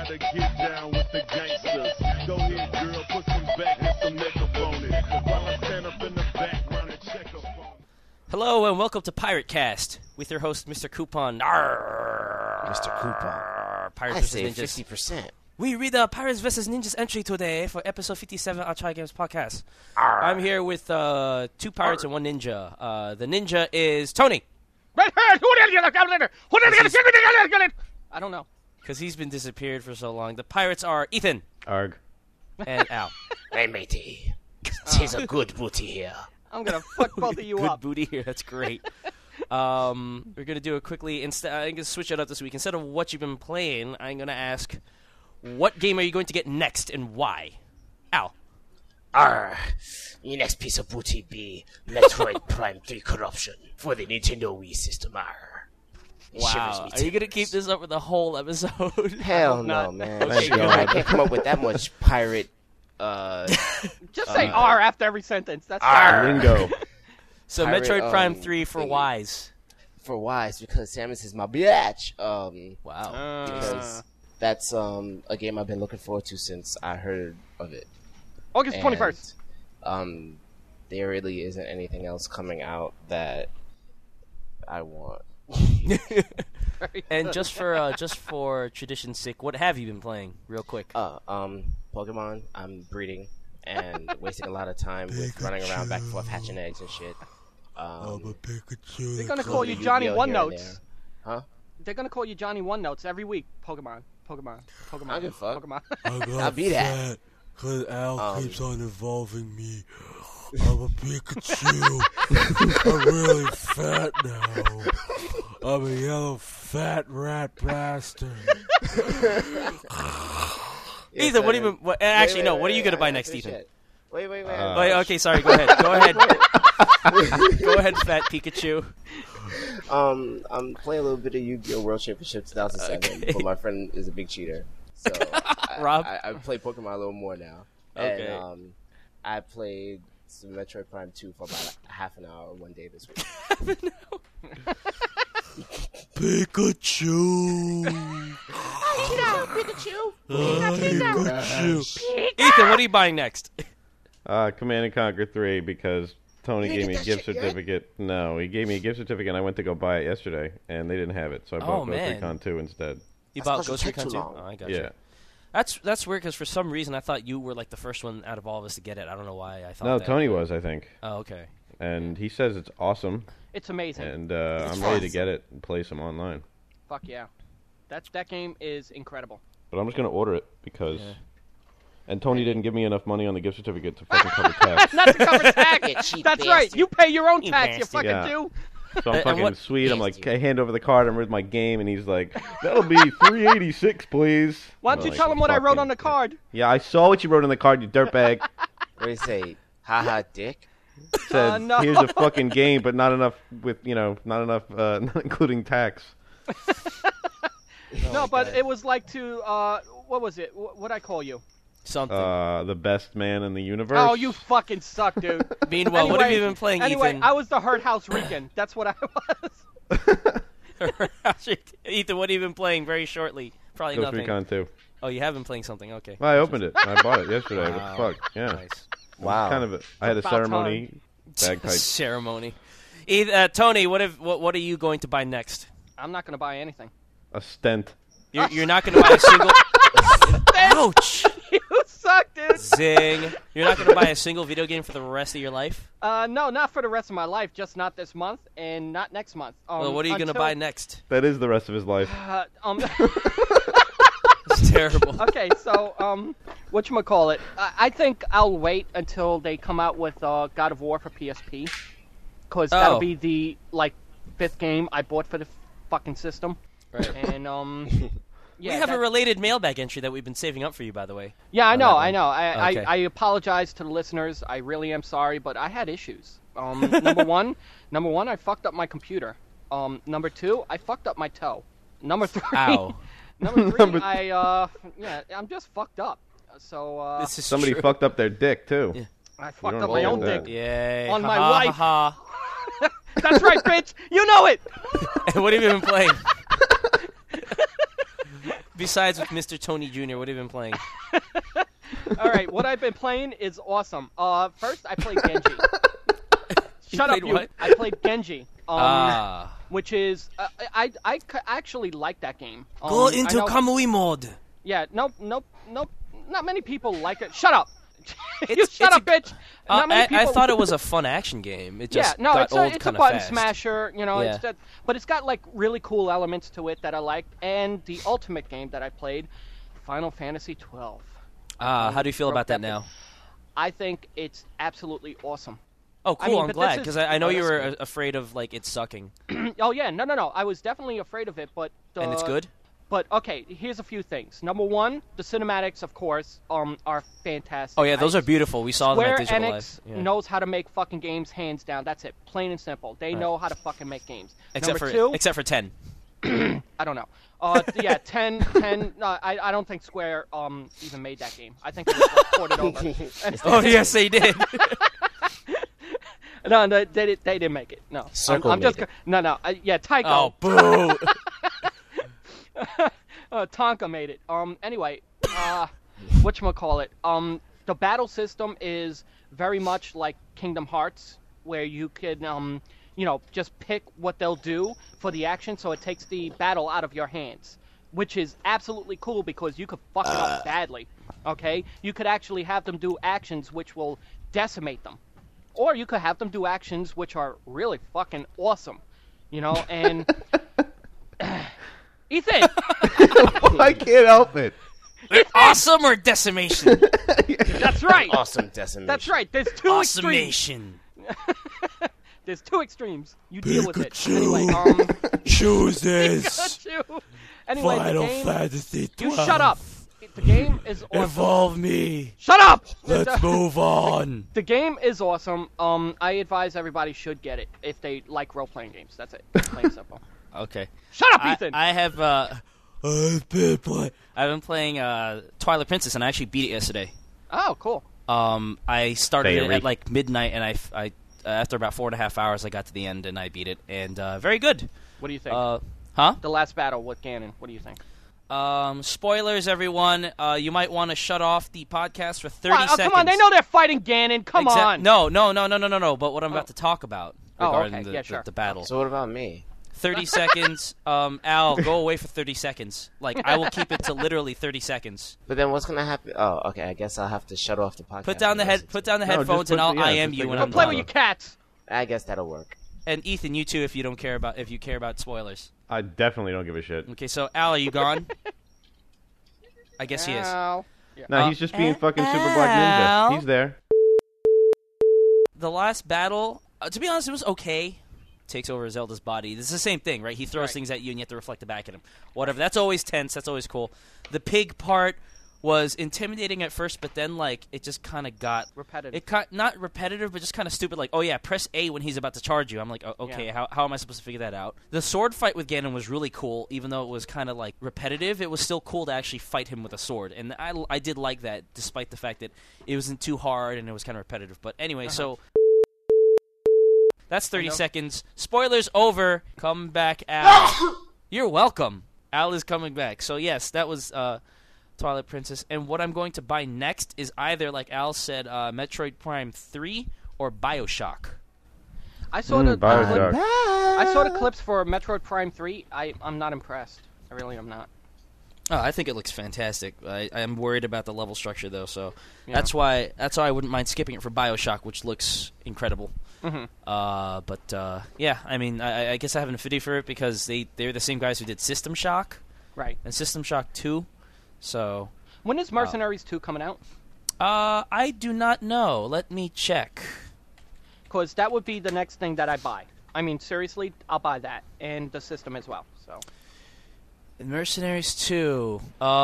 to get down with the gangsters. Go ahead, girl, put some back and some makeup on it. While I stand up in the background and check up on it. Hello and welcome to Pirate Cast with your host, Mr. Coupon. Mr. Coupon. Pirates I vs. say Ninjas. 50%. We read the Pirates vs. Ninjas entry today for episode 57 of Try Games Podcast. I'm here with two pirates and one ninja. The ninja is Tony. I don't know. Because he's been disappeared for so long. The pirates are Ethan. Arg. And Al. Hey, matey. Tis a good booty here. I'm going to fuck both of you Good up. booty here. That's great. We're going to do it quickly. I'm going to switch it up this week. Instead of what you've been playing, I'm going to ask, what game are you going to get next and why? Al. Your next piece of booty be Metroid Prime 3 Corruption for the Nintendo Wii system. It shivers Wow. me Are you going to timbers. keep this up for the whole episode? Hell no, not. man. Okay, Yo, I can't come up with that much pirate. Just say R after every sentence. That's Lingo. So Pirate, Metroid Prime 3 for thingy. wise. For wise, because Samus is my bitch. Wow. Because that's a game I've been looking forward to since I heard of it. August 21st. And, there really isn't anything else coming out that I want. And just for tradition's sake, what have you been playing, real quick? Pokemon. I'm breeding and wasting a lot of time with running around back and forth hatching eggs and shit. I'm a Pikachu. They're going to call you Yu-Gi-Oh Johnny here One and Notes. there. Huh? They're going to call you Johnny One Notes every week. Pokemon. I don't give a fuck. Pokemon. I got I'll be that. fat because Al keeps on involving me. I'm a Pikachu. I'm really fat now. I'm a yellow fat rat bastard. Ethan, what do you been... Actually, no. What are you going to buy next, Ethan? Wait. Wait, okay, sorry. Go ahead. Go ahead. Go ahead, fat Pikachu. I'm playing a little bit of Yu-Gi-Oh! World Championship 2007, Okay. but my friend is a big cheater. So Rob? I play Pokemon a little more now. Okay. And I played some Metroid Prime 2 for about half an hour one day this week. Pikachu. Pikachu. Ethan, what are you buying next? Command & Conquer 3 because Tony You gave me a didn't gift get that shit yet? certificate. No, he gave me a gift certificate and I went to go buy it yesterday and they didn't have it. So I bought Ghost man. Recon 2 instead. You That's bought 'cause it Ghost took Recon too 2? long. Oh, I got Yeah. you. That's weird because for some reason I thought you were like the first one out of all of us to get it. I don't know why I thought No, that. Tony was, I think. Oh, okay. And he says it's awesome. It's amazing. And I'm ready to get it and play some online. Fuck yeah. That game is incredible. But I'm just going to order it because... Yeah. And Tony didn't give me enough money on the gift certificate to fucking cover tax. Not to cover tax. You cheap That's right. bastard. You pay your own You tax, you bastard. fucking Yeah. do. So I'm And fucking what- sweet. I'm like, Yes, I hand over the card. I'm with my game, and he's like, "That'll be $386, please." Why I'm don't you like, tell him what I wrote fucking- on the card? Yeah, I saw what you wrote on the card, you dirtbag. What do you say? Haha, dick. It said, no. "Here's a fucking game, but not enough with not enough, not including tax." No, but it was like to, what was it? What'd I call you? Something. The best man in the universe. Oh, you fucking suck, dude. Meanwhile, what have you Anyway- been playing, Anyway, Ethan? I was the Hurt House Rican. That's what I was. Ethan, what have you been playing very shortly? Probably Ghost nothing. Recon 2. Oh, you have been playing something. Okay. Well, I opened it. I bought it yesterday. Wow. What the fuck? Yeah. Nice. Wow. Kind of. I had a About ceremony. Bagpipes. Ceremony. Tony, what are you going to buy next? I'm not going to buy anything. A stent. You're not going to buy a single. Ouch! You suck, dude. Zing! You're not going to buy a single video game for the rest of your life. No, not for the rest of my life. Just not this month and not next month. Well, what are you going to buy next? That is the rest of his life. It's terrible. Okay, so whatchamacallit? I think I'll wait until they come out with God of War for PSP, because that'll Oh. be the fifth game I bought for the fucking system. Right. And yeah, we have a that- related mailbag entry that we've been saving up for you, by the way. Yeah, I know, that I one. know. Okay. I apologize to the listeners. I really am sorry, but I had issues. Number one, I fucked up my computer. Number two, I fucked up my toe. Number three, Ow. Number three, I'm just fucked up. So This is Somebody true. fucked up their dick too. Yeah. I fucked don't up my know own that. dick. Yay. On Ha my ha, wife. ha, That's right, bitch. You know it. ha. What have you been playing? Besides with Mr. Tony Jr., what have you been playing? All right, what I've been playing is awesome. First, I played Genji. Shut up, played you. what? I played Genji. Ah. Which is, I actually like that game. Go I into know- Kamui mode. Yeah, nope. Not many people like it. Shut up. You It's- shut it's up, bitch. Not many I people. thought it was a fun action game. It just Yeah, no, got it's old a kind of button fast. smasher. You know, Yeah. it's just, but it's got like really cool elements to it that I liked. And the ultimate game that I played, Final Fantasy 12. How do you feel broke about that that now? I think it's absolutely awesome. Oh, I cool! mean, I'm but glad this because is- I know Oh, you that's were good. afraid of like it sucking, Oh yeah, no. I was definitely afraid of it, but and it's good. But okay, here's a few things. Number one, the cinematics, of course, are fantastic. Oh yeah, those are beautiful. We saw them Square at Digital Enix Live. Yeah. knows how to make fucking games, hands down. That's it, plain and simple. They know how to fucking make games. Except Number for two, except for 10. I don't know. Yeah, 10. I don't think Square even made that game. I think they just ported over. Oh yes, they did. No, they didn't make it. No, Circle I'm just made it. no. Yeah, Taiko. Oh boo! Tonka made it. Anyway, whatchamacallit? The battle system is very much like Kingdom Hearts, where you can, just pick what they'll do for the action, so it takes the battle out of your hands, which is absolutely cool because you could fuck it up badly. Okay, you could actually have them do actions which will decimate them, or you could have them do actions which are really fucking awesome, and. Ethan! I can't help it. Awesome or decimation? That's right! Awesome decimation. That's right, there's two extremes. Awesomation. There's two extremes. You deal with it. Pikachu. Anyway, Chooses Pikachu. Anyway, Final the game... Fantasy You 12. shut up! The game is awesome. Evolve me. Shut up! Let's move on. The game is awesome. I advise everybody should get it if they like role-playing games. That's it. Plain and simple. Okay. Shut up, Ethan! I have I've been playing. I've been playing Twilight Princess, and I actually beat it yesterday. Oh, cool. I started it Fairy. at like midnight, and I after about 4.5 hours, I got to the end, and I beat it, and very good. What do you think? Huh? The last battle with Ganon. What do you think? Spoilers, everyone. You might want to shut off the podcast for 30 Oh, seconds. come on, they know they're fighting Ganon. Come on. No. But what I'm about to talk about Oh, regarding okay. Yeah, sure. the battle. So what about me? 30 seconds. Al, go away for 30 seconds. Like, I will keep it to literally 30 seconds. But then what's gonna happen? Oh, okay. I guess I'll have to shut off the podcast. Put down the and listen Put to down the No, just headphones, and put I'll the- yeah, IM just you like when a I'm Go play done. with your cats. it. I guess that'll work. And Ethan, you too, if you care about spoilers. I definitely don't give a shit. Okay, so Al, are you gone? I guess he is. Ow. Yeah. No, he's just being fucking Super Black Ninja. He's there. The last battle, to be honest, it was okay. Takes over Zelda's body. This is the same thing, right? He throws Right. things at you, and you have to reflect it back at him. Whatever. That's always tense. That's always cool. The pig part was intimidating at first, but then like it just kind of got Repetitive. It got not repetitive, but just kind of stupid. Like, oh yeah, press A when he's about to charge you. I'm like, oh, okay, Yeah. how am I supposed to figure that out? The sword fight with Ganon was really cool, even though it was kind of like repetitive. It was still cool to actually fight him with a sword, and I did like that, despite the fact that it wasn't too hard and it was kind of repetitive. But anyway, so. That's 30 know. seconds. Spoilers over. Come back, Al. You're welcome. Al is coming back. So, yes, that was Twilight Princess. And what I'm going to buy next is either, like Al said, Metroid Prime 3 or Bioshock. I saw the Bioshock. I saw the clips for Metroid Prime 3. I'm not impressed. I really am not. Oh, I think it looks fantastic. I'm worried about the level structure, though, so Yeah. that's why I wouldn't mind skipping it for Bioshock, which looks incredible. Yeah, I mean, I guess I have an affinity for it because they're the same guys who did System Shock Right. and System Shock 2. So, When is Mercenaries 2 coming out? I do not know. Let me check. Because that would be the next thing that I buy. I mean, seriously, I'll buy that. And the system as well. So. Mercenaries 2.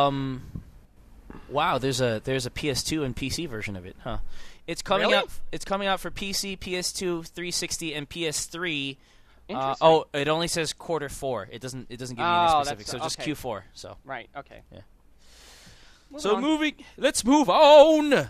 Wow, there's a PS2 and PC version of it, huh? It's coming Really? out. It's coming out for PC, PS2, 360, and PS3. Interesting. It only says Q4. It doesn't give me any Oh, specifics. So that's- just okay. Q4. So Right, okay. Yeah. Moving on. Let's move on.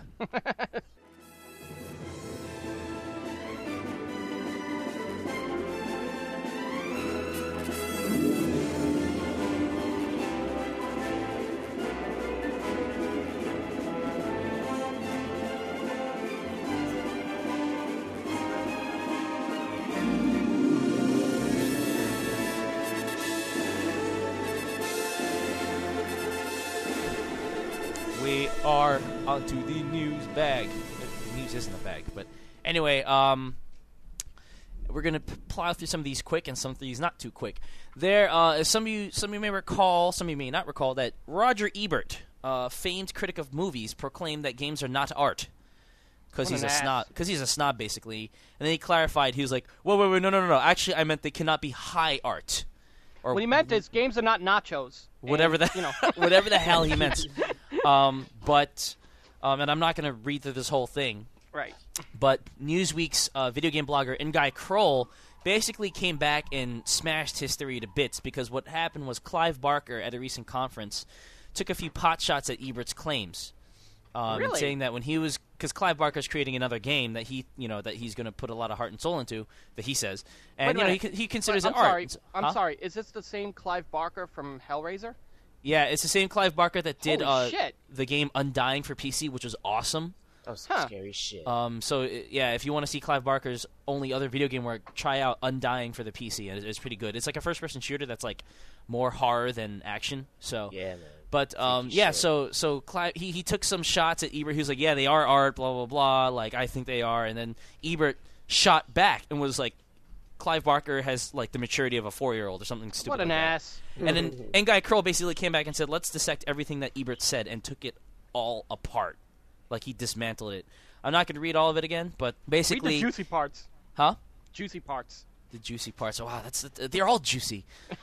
are onto the news bag. The news isn't a bag, but anyway, we're gonna plow through some of these quick and some of these not too quick. There, some of you may recall, some of you may not recall that Roger Ebert, famed critic of movies, proclaimed that games are not art because he's a snob. Because he's a snob, basically. And then he clarified. He was like, "Wait, no. Actually, I meant they cannot be high art." Or what he meant is games are not nachos. Whatever whatever the hell he meant. And I'm not gonna read through this whole thing. Right. But Newsweek's video game blogger Nguy Kroll basically came back and smashed history to bits because what happened was Clive Barker at a recent conference took a few pot shots at Ebert's claims, Really? saying that when he was because Clive Barker's creating another game that that he's going to put a lot of heart and soul into, that he says, and Wait a minute. he considers I'm it art. sorry. Huh? I'm sorry. Is this the same Clive Barker from Hellraiser? Yeah, it's the same Clive Barker that did Holy shit. the game Undying for PC, which was awesome. That was some scary shit. If you want to see Clive Barker's only other video game work, try out Undying for the PC. It's pretty good. It's like a first-person shooter that's like more horror than action. So Yeah, man. But shit. so Clive he took some shots at Ebert. He was like, "Yeah, they are art, blah blah blah. Like I think they are." And then Ebert shot back and was like, "Clive Barker has like the maturity of a 4-year-old or something stupid." What an like that. ass. And then Nguy Kroll basically came back and said, "Let's dissect everything that Ebert said," and took it all apart. Like he dismantled it. I'm not going to read all of it again, but basically, Read the juicy parts. huh? Juicy parts. The juicy parts. Wow, they're all juicy.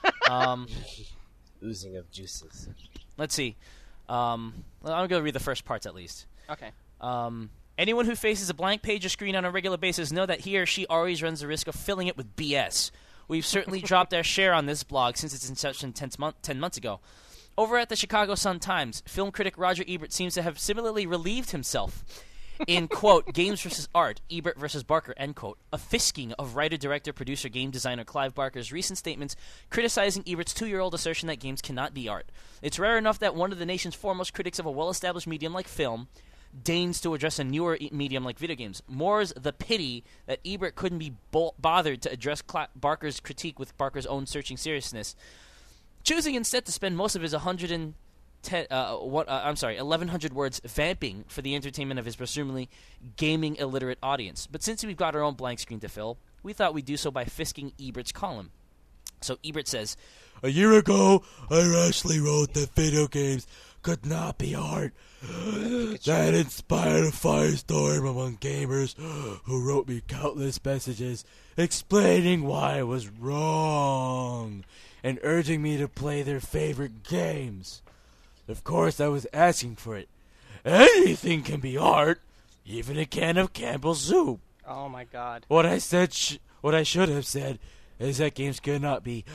Oozing of juices. Let's see. I'm going to read the first parts at least. Okay. Anyone who faces a blank page or screen on a regular basis know that he or she always runs the risk of filling it with BS. We've certainly dropped our share on this blog since its inception 10 months ago. Over at the Chicago Sun-Times, film critic Roger Ebert seems to have similarly relieved himself in, quote, Games vs. Art, Ebert vs. Barker, end quote, a fisking of writer, director, producer, game designer Clive Barker's recent statements criticizing Ebert's 2-year-old assertion that games cannot be art. It's rare enough that one of the nation's foremost critics of a well-established medium like film deigns to address a newer medium like video games. More's the pity that Ebert couldn't be bothered to address Barker's critique with Barker's own searching seriousness, choosing instead to spend most of his 1,100 words vamping for the entertainment of his presumably gaming illiterate audience. But since we've got our own blank screen to fill, we thought we'd do so by fisking Ebert's column. So Ebert says, A year ago, I rashly wrote that video games could not be art. That inspired a firestorm among gamers who wrote me countless messages explaining why I was wrong and urging me to play their favorite games. Of course, I was asking for it. Anything can be art, even a can of Campbell's soup. Oh my God. What I said, what I should have said, is that games cannot be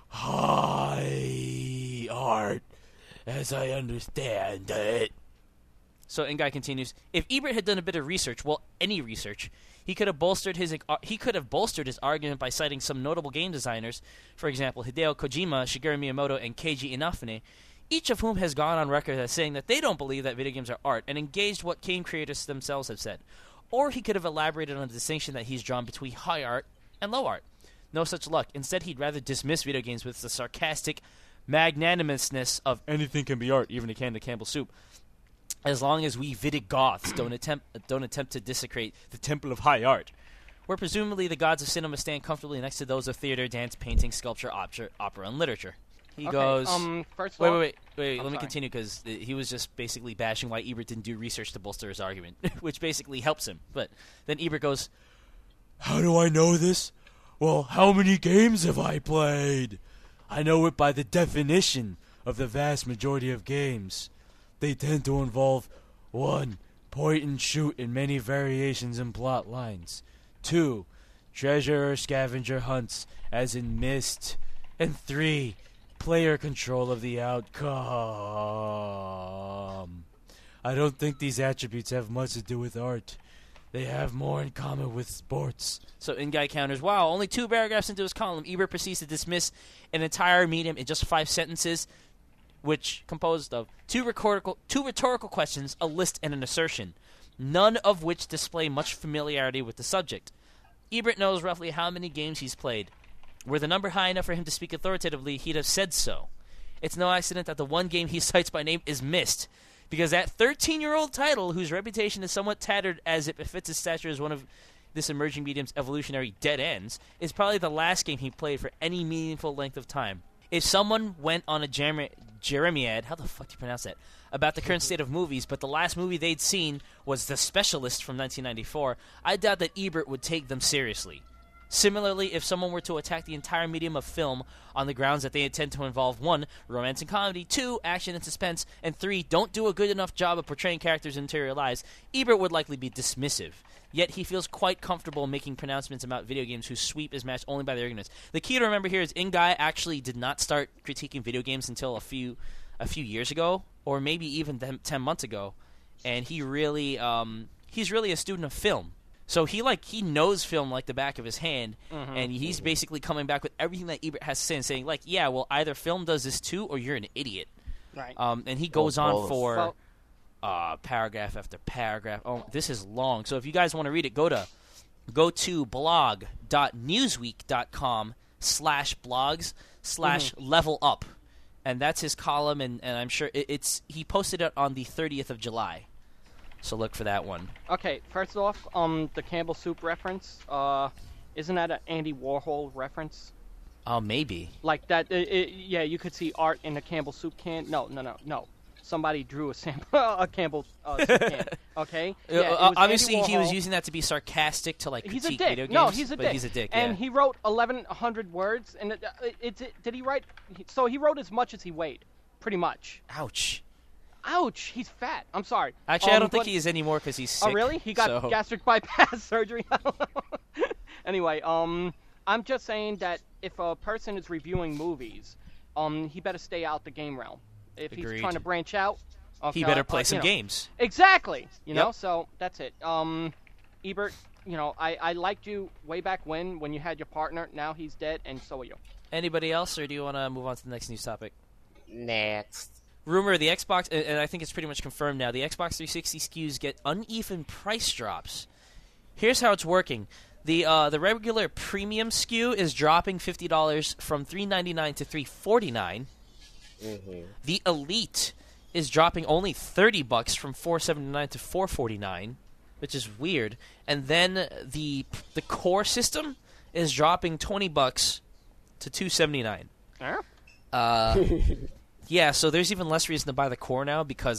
high art, as I understand it. so Nguy continues, if Ebert had done a bit of research, well, any research, he could have bolstered his argument by citing some notable game designers, for example, Hideo Kojima, Shigeru Miyamoto, and Keiji Inafune, each of whom has gone on record as saying that they don't believe that video games are art, and engaged what game creators themselves have said. Or he could have elaborated on the distinction that he's drawn between high art and low art. No such luck. Instead, he'd rather dismiss video games with the sarcastic magnanimousness of anything can be art, even a can of Campbell's soup, as long as we Visigoths don't attempt to desecrate the temple of high art, where presumably the gods of cinema stand comfortably next to those of theater, dance, painting, sculpture, opera, and literature. He goes. First of all, Wait. Let me sorry. continue because he was just basically bashing why Ebert didn't do research to bolster his argument, which basically helps him. But then Ebert goes, How do I know this? Well, how many games have I played? I know it by the definition of the vast majority of games. They tend to involve 1. Point and shoot in many variations and plot lines. 2. Treasure or scavenger hunts, as in Myst. And 3. Player control of the outcome. I don't think these attributes have much to do with art. They have more in common with sports. so Nguy counters, wow, only 2 paragraphs into his column, Ebert proceeds to dismiss an entire medium in just 5 sentences, which composed of 2 rhetorical questions, a list, and an assertion, none of which display much familiarity with the subject. Ebert knows roughly how many games he's played. Were the number high enough for him to speak authoritatively, he'd have said so. It's no accident that the one game he cites by name is Myst. Because that 13-year-old title, whose reputation is somewhat tattered as it befits his stature as one of this emerging medium's evolutionary dead ends, is probably the last game he played for any meaningful length of time. If someone went on a Jeremiad, how the fuck do you pronounce that, about the current state of movies, but the last movie they'd seen was The Specialist from 1994, I doubt that Ebert would take them seriously. Similarly, if someone were to attack the entire medium of film on the grounds that they intend to involve 1. romance and comedy, 2. action and suspense, and 3. don't do a good enough job of portraying characters' interior lives, Ebert would likely be dismissive. Yet he feels quite comfortable making pronouncements about video games whose sweep is matched only by their ignorance. The key to remember here is Ingai actually did not start critiquing video games until a few years ago, or maybe even 10 months ago, and he's really a student of film. So he knows film like the back of his hand, and he's basically coming back with everything that Ebert has to say and saying, like, yeah, well, either film does this too, or you're an idiot. Right. And he goes on for paragraph after paragraph. Oh, this is long. So if you guys want to read it, go to blog.newsweek.com/blogs/level up, and that's his column. And I'm sure he posted it on the 30th of July. So look for that one. Okay, first off, the Campbell Soup reference, isn't that an Andy Warhol reference? Oh, maybe. Like that, yeah, you could see art in a Campbell Soup can. No. Somebody drew a Campbell soup can. Okay. Yeah, obviously, he was using that to be sarcastic to critique video games. No, he's a dick. But he's a dick. And yeah. he wrote 1,100 words, and did he write? So he wrote as much as he weighed, pretty much. Ouch. He's fat. I'm sorry. Actually, I don't think he is anymore because he's sick. Oh, really? He got gastric bypass surgery? Anyway, I'm just saying that if a person is reviewing movies, he better stay out the game realm. If Agreed. He's trying to branch out, okay, he better play some games. Exactly. You know, so that's it. Ebert, I liked you way back when you had your partner. Now he's dead, and so are you. Anybody else, or do you want to move on to the next news topic? Next. Rumor, the Xbox, and I think it's pretty much confirmed now, the Xbox 360 SKUs get uneven price drops. Here's how it's working. The regular premium SKU is dropping $50 from $399 to $349. Mm-hmm. The Elite is dropping only $30 from $479 to $449, which is weird. And then the core system is dropping $20 to $279. Yeah, so there's even less reason to buy the core now because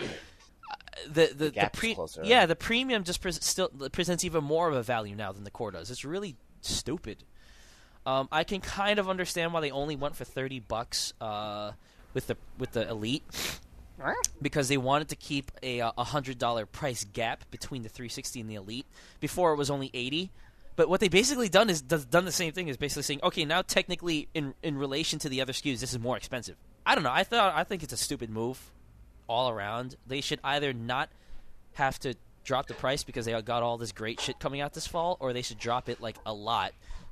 the premium just still presents even more of a value now than the core does. It's really stupid. I can kind of understand why they only went for $30 with the Elite because they wanted to keep a $100 price gap between the 360 and the Elite. Before it was only $80. But what they basically done the same thing, is basically saying, okay, now technically in relation to the other SKUs, this is more expensive. I don't know. I think it's a stupid move all around. They should either not have to drop the price because they got all this great shit coming out this fall, or they should drop it a lot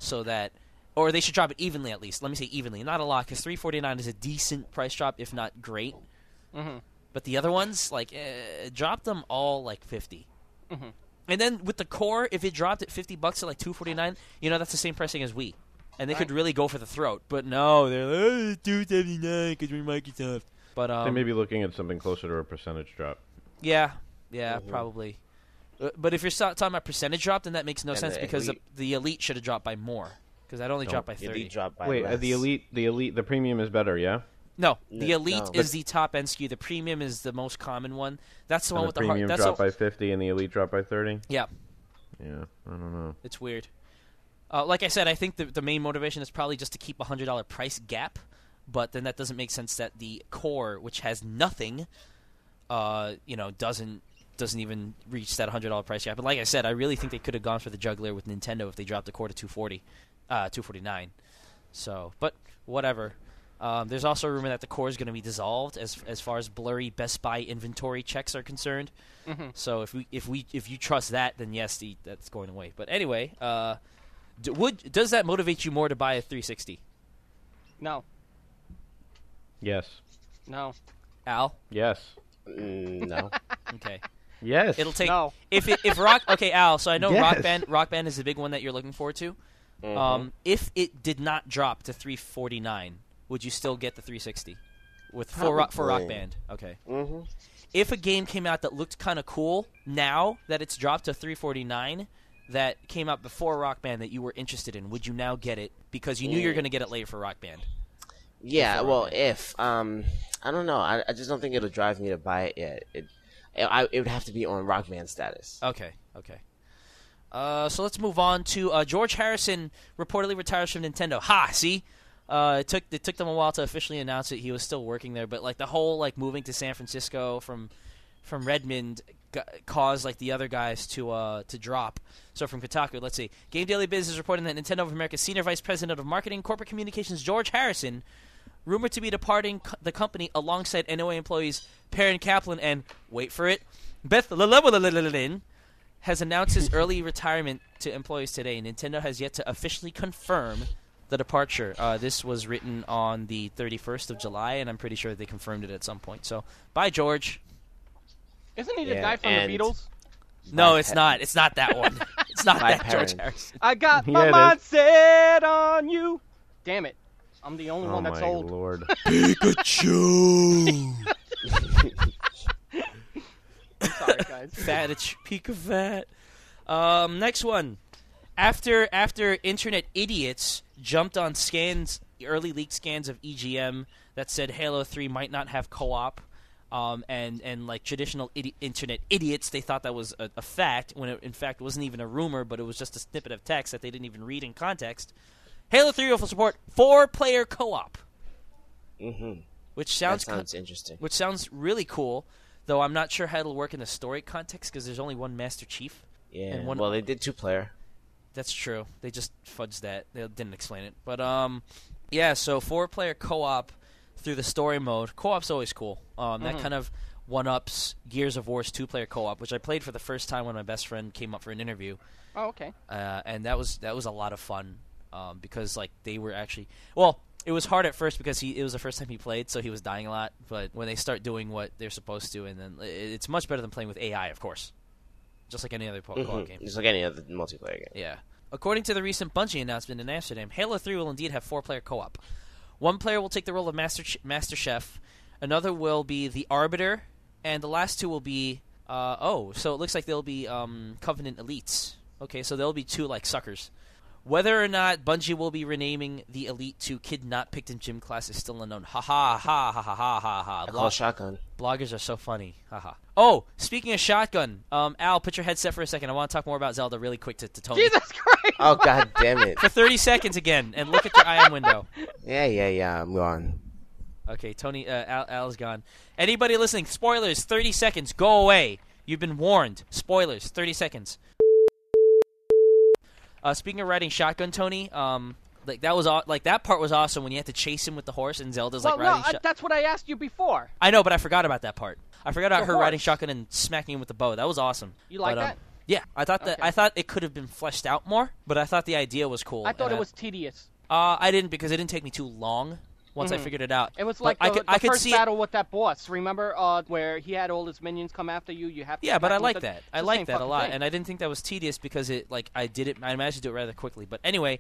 or they should drop it evenly at least. Let me say evenly, not a lot, because $349 is a decent price drop, if not great. Mm-hmm. But the other ones, drop them all $50. Mm-hmm. And then with the core, if it dropped at $50 to $249, that's the same pricing as Wii. And they could really go for the throat. But no, they're $279 because we're Microsoft. But they may be looking at something closer to a percentage drop. Yeah, probably. But if you're talking about percentage drop, then that makes no sense because the Elite should have dropped by more. Because that only dropped by 30. Elite dropped by Wait, less. the Elite, the premium is better, yeah? No, the Elite is the top end SKU. The Premium is the most common one. That's the one with the premium hard. dropped by 50 and the Elite dropped by 30. Yeah. Yeah, I don't know. It's weird. Like I said, I think the main motivation is probably just to keep a $100 price gap, but then that doesn't make sense that the core, which has nothing, doesn't even reach that $100 price gap. But like I said, I really think they could have gone for the juggler with Nintendo if they dropped the core to $249. So, but whatever. There's also a rumor that the core is going to be dissolved as far as blurry Best Buy inventory checks are concerned. Mm-hmm. So if you trust that, then yes, that's going away. But anyway, does that motivate you more to buy a 360? No. Yes. No. Al? Yes. No. Okay. Yes. It'll take No. if Rock. Okay, Al. So I know Yes. Rock Band is the big one that you're looking forward to. Mm-hmm. If it did not drop to $349, would you still get the 360 for Rock Band? Okay. Mm-hmm. if a game came out that looked kind of cool now that it's dropped to $349, that came out before Rock Band that you were interested in, would you now get it because you knew you were going to get it later for Rock Band? Yeah, well, if I don't know, I just don't think it'll drive me to buy it yet. It would have to be on Rock Band status. Okay. So let's move on to George Harrison reportedly retires from Nintendo. Ha! See, it took them a while to officially announce it. He was still working there, but like the whole like moving to San Francisco from Redmond caused like the other guys to drop. So from Kotaku, let's see. Game Daily Biz is reporting that Nintendo of America's Senior Vice President of Marketing and Corporate Communications, George Harrison, rumored to be departing the company alongside NOA employees Perrin Kaplan and, wait for it, Beth Lelin, has announced his early retirement to employees today. Nintendo has yet to officially confirm the departure. This was written on the 31st of July, and I'm pretty sure they confirmed it at some point. So, bye, George. Isn't he the guy from the Beatles? No, it's not. It's not that one. It's not that George Harrison. I got my mindset on you. Damn it. I'm the only one that's old. Lord. Pikachu! I'm sorry, guys. Pika fat. Next one. After internet idiots jumped on early leaked scans of EGM that said Halo 3 might not have co-op, and like traditional internet idiots, they thought that was a fact, when it in fact wasn't even a rumor, but it was just a snippet of text that they didn't even read in context. Halo 3 will support 4-player co-op. Mm-hmm. Which sounds interesting. Which sounds really cool, though I'm not sure how it'll work in the story context because there's only one Master Chief. Yeah. And one, well, they did 2-player. That's true. They just fudged that. They didn't explain it. But yeah. So 4-player co-op through the story mode. Co-op's always cool. That kind of one-ups Gears of War's 2-player co-op, which I played for the first time when my best friend came up for an interview. Oh, okay. And that was a lot of fun because like they were actually it was hard at first because it was the first time he played, so he was dying a lot. But when they start doing what they're supposed to, and then it's much better than playing with AI, of course. Just like any other co-op game. Just like any other multiplayer game. Yeah. According to the recent Bungie announcement in Amsterdam, Halo 3 will indeed have 4-player co-op. One player will take the role of Master Chef, another will be the Arbiter, and the last two will be... so it looks like they'll be Covenant Elites. Okay, so they'll be two, like, suckers. Whether or not Bungie will be renaming the Elite to Kid Not Picked in Gym Class is still unknown. Ha ha ha ha ha ha ha ha. I call Shotgun. Bloggers are so funny. Haha. Oh, speaking of Shotgun, Al, put your headset for a second. I want to talk more about Zelda really quick to Tony. Jesus Christ! Oh, god damn it. For 30 seconds again, and look at your IM window. Yeah, I'm gone. Okay, Tony, Al's gone. Anybody listening, spoilers, 30 seconds, go away. You've been warned. Spoilers, 30 seconds. Speaking of riding shotgun, Tony, like that part was awesome when you had to chase him with the horse and Zelda's like riding shotgun. That's what I asked you before. I know, but I forgot about that part. I forgot about her horse. riding shotgun and smacking him with the bow. That was awesome. You like that? Yeah, I thought Okay. I thought it could have been fleshed out more, but I thought the idea was cool. I thought it was tedious. I didn't, because it didn't take me too long once I figured it out. It was But like the could first see battle with that boss. Remember where he had all his minions come after you? You have to Yeah, but I attack like with that. it's I the like same that a fucking lot, thing. and I didn't think that was tedious because I managed to do it rather quickly. But anyway,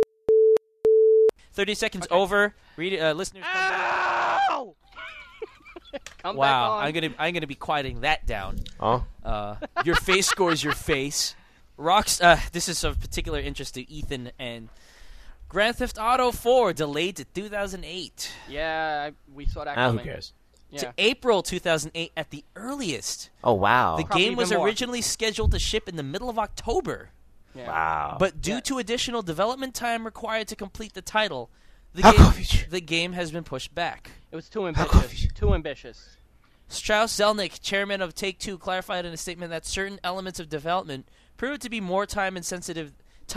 30 seconds over. Read it, listeners. Ow! Come Wow, back on. I'm gonna be quieting that down. Oh? Your face scores your face. This is of particular interest to Ethan and Grand Theft Auto 4 delayed to 2008. Yeah, we saw that Who coming. cares? Yeah. To April 2008 at the earliest. Oh, wow. The Probably game was even more. originally scheduled to ship in the middle of October. Yeah. Wow. But due to additional development time required to complete the title, the game has been pushed back. It was too ambitious. Too ambitious. Strauss Zelnick, chairman of Take-Two, clarified in a statement that certain elements of development proved to be more time-intensive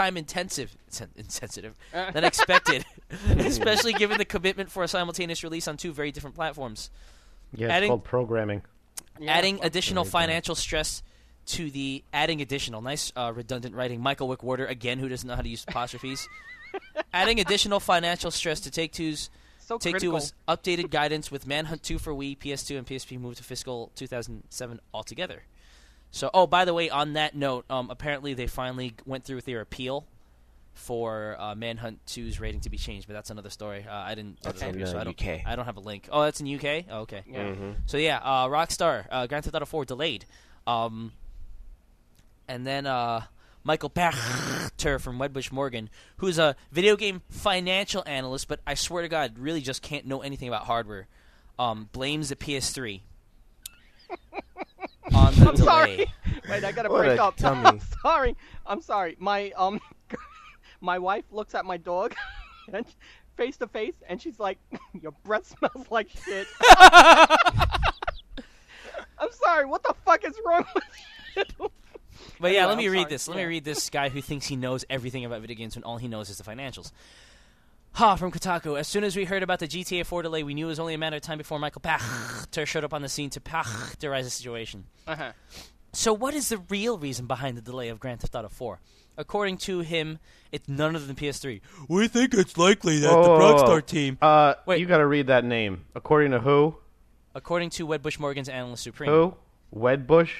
than expected, especially given the commitment for a simultaneous release on two very different platforms. Yeah, it's called programming. Yeah. Adding additional financial stress to the nice redundant writing, Michael Wickwater, again, who doesn't know how to use apostrophes. Adding additional financial stress to Take-Two's So Take-Two critical. was updated guidance with Manhunt 2 for Wii, PS2, and PSP moved to fiscal 2007 altogether. So, by the way, on that note, apparently they finally went through with their appeal for Manhunt 2's rating to be changed, but that's another story. I didn't. That's in so UK. I don't have a link. Oh, that's in UK. Oh, okay. Yeah. Mm-hmm. So yeah, Rockstar, Grand Theft Auto 4 delayed, and then Michael Pachter from Wedbush Morgan, who's a video game financial analyst, but I swear to God, really just can't know anything about hardware, blames the PS3 on the I'm delay. sorry. Wait, I gotta What break a up. dummy. I'm sorry. My my wife looks at my dog, and face to face, and she's like, "Your breath smells like shit." I'm sorry. What the fuck is wrong with you? But yeah, Anyway, let me I'm read sorry. this. Let me Yeah. read this guy who thinks he knows everything about video games when all he knows is the financials. Ha, from Kotaku. As soon as we heard about the GTA 4 delay, we knew it was only a matter of time before Michael Pachter showed up on the scene to Pachterize the situation. Uh-huh. So what is the real reason behind the delay of Grand Theft Auto 4? According to him, it's none other than PS3. We think it's likely that the Rockstar team. Wait. You got to read that name. According to who? According to Wedbush Morgan's Analyst Supreme. Who? Wedbush?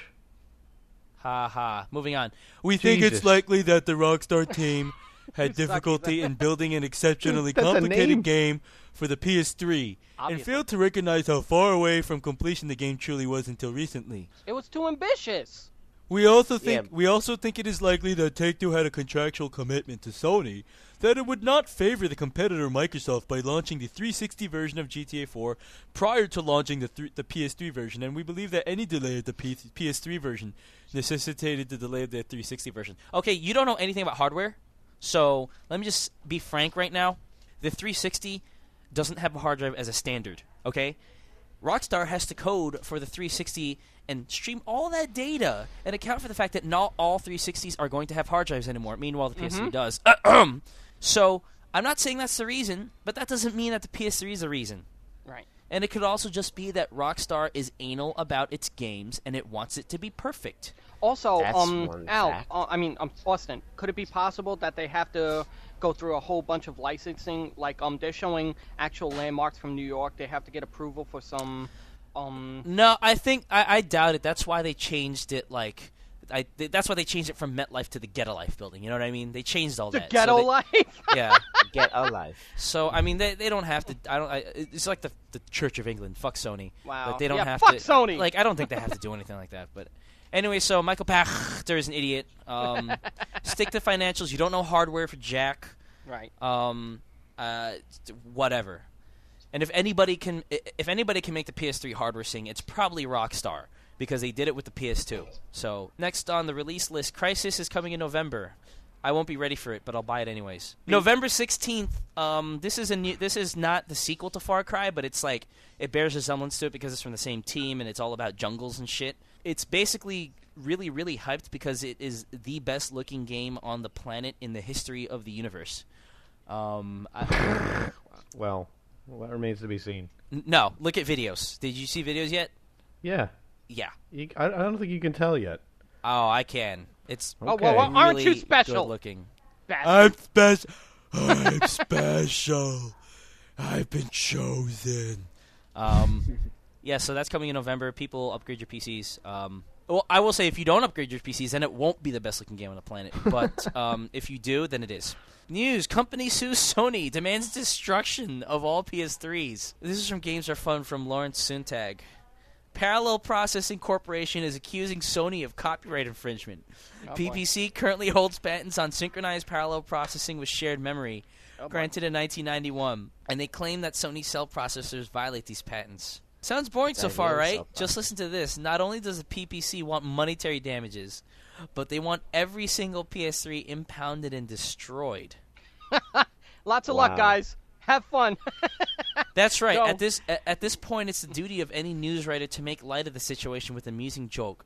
Ha ha. Moving on. We think Jesus. it's likely that the Rockstar team had You suck, difficulty in building an exceptionally That's a name. complicated game for the PS3 and Obviously. failed to recognize how far away from completion the game truly was until recently. It was too ambitious. We also Yeah. think it is likely that Take-Two had a contractual commitment to Sony that it would not favor the competitor Microsoft by launching the 360 version of GTA 4 prior to launching the PS3 version, and we believe that any delay of the PS3 version necessitated the delay of the 360 version. Okay, you don't know anything about hardware, so let me just be frank right now. The 360 doesn't have a hard drive as a standard, okay? Rockstar has to code for the 360 and stream all that data and account for the fact that not all 360s are going to have hard drives anymore. Meanwhile, the PS3 does. So, I'm not saying that's the reason, but that doesn't mean that the PS3 is the reason. Right. And it could also just be that Rockstar is anal about its games and it wants it to be perfect. Also, That's one Al, fact. Austin, could it be possible that they have to go through a whole bunch of licensing? Like, they're showing actual landmarks from New York. They have to get approval for some, No, I think I doubt it. That's why they changed it. That's why they changed it from MetLife to the Get a Life building. You know what I mean? They changed all the that. ghetto So they- life. Yeah. Get a life. So I mean, they don't have to. It's like the Church of England. Fuck Sony. Wow. But they don't Yeah, have fuck to. Sony. Like I don't think they have to do anything like that. But anyway, so Michael Pachter is an idiot. Stick to financials. You don't know hardware for jack. Right. Whatever. And if anybody can make the PS3 hardware sing, it's probably Rockstar because they did it with the PS2. So next on the release list, Crysis is coming in November. I won't be ready for it, but I'll buy it anyways. November 16th. This is not the sequel to Far Cry, but it's like it bears resemblance to it because it's from the same team and it's all about jungles and shit. It's basically really, really hyped because it is the best looking game on the planet in the history of the universe. Well, that remains to be seen. No, look at videos. Did you see videos yet? Yeah. Yeah. I don't think you can tell yet. Oh, I can. It's Oh, Okay. well, aren't really you special? good looking. I'm special. I'm special. I've been chosen. Yeah, so that's coming in November. People upgrade your PCs. Well, I will say if you don't upgrade your PCs, then it won't be the best looking game on the planet. But if you do, then it is. News: Company sues Sony, demands destruction of all PS3s. This is from Games Are Fun from Lawrence Suntag. Parallel Processing Corporation is accusing Sony of copyright infringement. Oh, boy. PPC currently holds patents on synchronized parallel processing with shared memory, granted in 1991, and they claim that Sony cell processors violate these patents. Sounds boring so far, right? Just listen to this. Not only does the PPC want monetary damages, but they want every single PS3 impounded and destroyed. Lots of luck, guys. Have fun. That's right. Go. At this point, it's the duty of any news writer to make light of the situation with an amusing joke.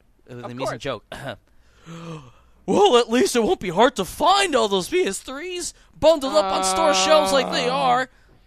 Well, at least it won't be hard to find all those PS3s bundled up on store shelves like they are.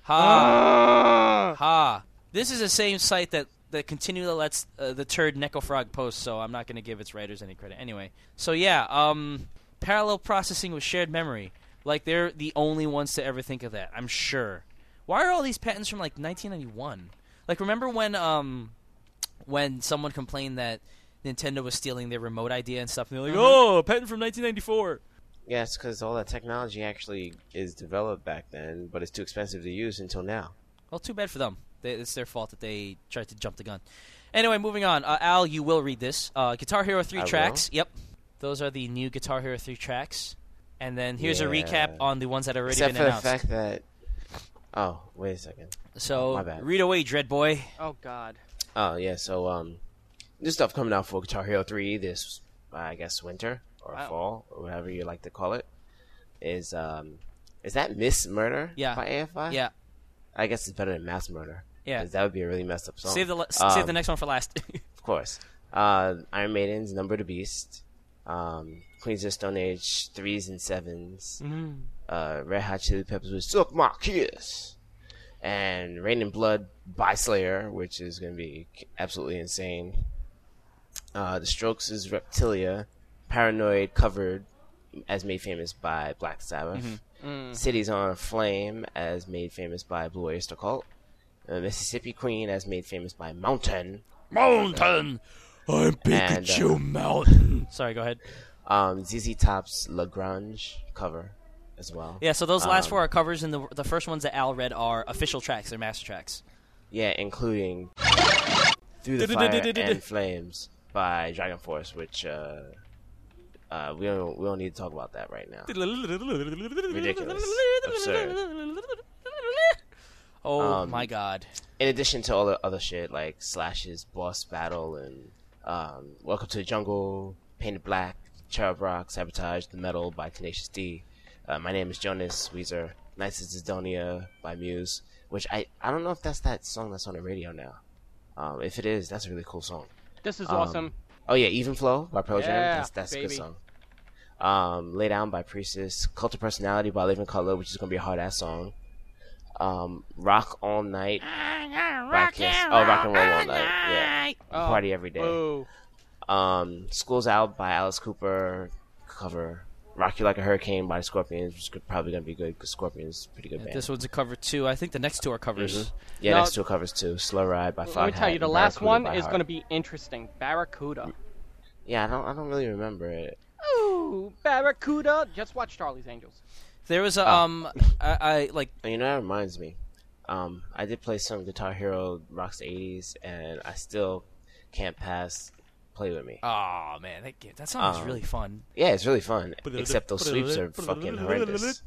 Ha. This is the same site that continually lets the turd Necrofrog post, so I'm not going to give its writers any credit. Anyway, so yeah, parallel processing with shared memory. Like, they're the only ones to ever think of that, I'm sure. Why are all these patents from, like, 1991? Like, remember when someone complained that Nintendo was stealing their remote idea and stuff, and they're like, oh, a patent from 1994. Yeah, it's because all that technology actually is developed back then, but it's too expensive to use until now. Well, too bad for them. It's their fault that they tried to jump the gun. Anyway, moving on. Al, you will read this. Guitar Hero 3 I tracks. Yep. Those are the new Guitar Hero 3 tracks. And then here's a recap on the ones that have already Except been for announced. the fact that... Oh, wait a second. So, my bad. read away, Dread Boy. Oh God. Oh, yeah, so, this stuff coming out for Guitar Hero 3 this, I guess, winter or fall, or whatever you like to call it, is that Miss Murder by AFI? Yeah. I guess it's better than Mass Murder. Yeah. 'Cause that would be a really messed up song. Save the next one for last. Of course. Iron Maiden's Number of the Beast. Queens of Stone Age 3s and 7s. Red Hot Chili Peppers with Suck My Kiss. And Rain and Blood by Slayer, which is going to be absolutely insane. The Strokes' Reptilia. Paranoid covered as made famous by Black Sabbath. Cities on Flame as made famous by Blue Oyster Cult. Mississippi Queen as made famous by Mountain. Mountain! I'm Pikachu And, Mountain. Sorry, go ahead. ZZ Top's Lagrange cover as well. Yeah, so those last four are covers, and the first ones that Al read are official tracks. They're master tracks. Yeah, including Through the Fire and Flames by Dragon Force, which we don't need to talk about that right now. Ridiculous. Absurd. Oh my god. In addition to all the other shit like Slash's Boss Battle and Welcome to the Jungle, Painted Black, Cherub Rock, Sabotage, The Metal by Tenacious D. My Name is Jonas, Weezer, Nights of Zidonia by Muse, which I don't know if that's that song that's on the radio now. If it is, that's a really cool song. This is awesome. Oh yeah, Even Flow by Pearl Jam. Yeah, That's a good baby. song. Lay Down by Priestess. Cult of Personality by Living Colour, which is gonna be a hard ass song. Rock All Night by Kiss. Oh, Rock and Roll All Night. Yeah. Oh, Party Every Day. Boo. School's Out by Alice Cooper. Cover. Rock You Like a Hurricane by Scorpions, which is probably gonna be good because Scorpions is a pretty good band. This one's a cover too. I think the next two are covers. Yeah, Now- next two covers too. Slow Ride by Foghat. Let me tell you, the and last Barracuda one by is Heart. going to be interesting. Barracuda. Yeah, I don't really remember it. Ooh, Barracuda. Just watch Charlie's Angels. There was a I like And you know, that reminds me. I did play some Guitar Hero Rocks the 80s, and I still can't pass Play With Me. oh man, that song is really fun. Yeah, it's really fun, except those sweeps are fucking horrendous.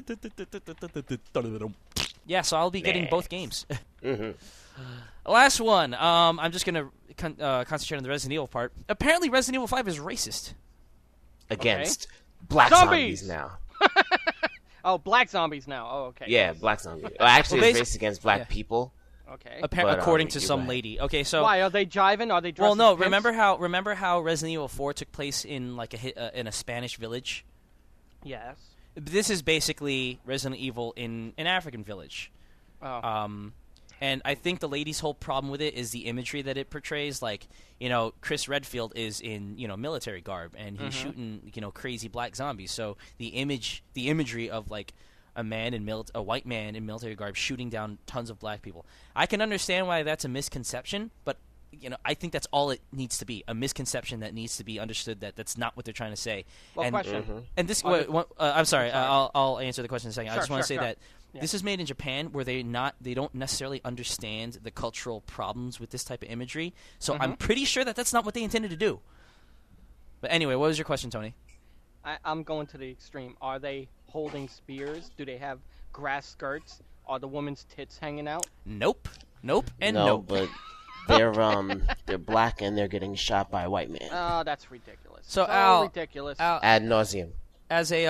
Yeah, so I'll be getting both games. hmm Last one. I'm just gonna concentrate on the Resident Evil part. Apparently, Resident Evil 5 is racist. Against black Zombies! zombies now. Oh, black zombies now. Oh, okay. Yeah, black zombies. Well, actually, Well, it's racist against black yeah. people. Okay. But, According to you're some right. lady. Okay, so Why are they jiving? Are they dressed well, no. as pimps? Remember how Resident Evil 4 took place in like in a Spanish village. Yes. This is basically Resident Evil in an African village. Oh. And I think the lady's whole problem with it is the imagery that it portrays. Like, Chris Redfield is in, military garb, and he's shooting, crazy black zombies. So the imagery of like a white man in military garb shooting down tons of black people. I can understand why that's a misconception, but I think that's all it needs to be—a misconception that needs to be understood. That's not what they're trying to say. Well, and, question. And this, Under- I'm sorry. sorry. I'll answer the question in a second. I Sure, just want to sure, say sure. that Yeah. this is made in Japan, where they don't necessarily understand the cultural problems with this type of imagery. So I'm pretty sure that that's not what they intended to do. But anyway, what was your question, Tony? I'm going to the extreme. Are they holding spears? Do they have grass skirts? Are the woman's tits hanging out? Nope, and no, nope. but they're black and they're getting shot by a white man Oh, that's ridiculous. So, Al- ridiculous. ad nauseum. As a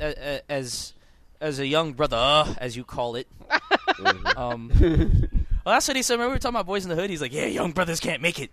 as a young brother, as you call it. Well, that's what he said. Remember we were talking about Boys in the Hood? He's like, yeah, young brothers can't make it.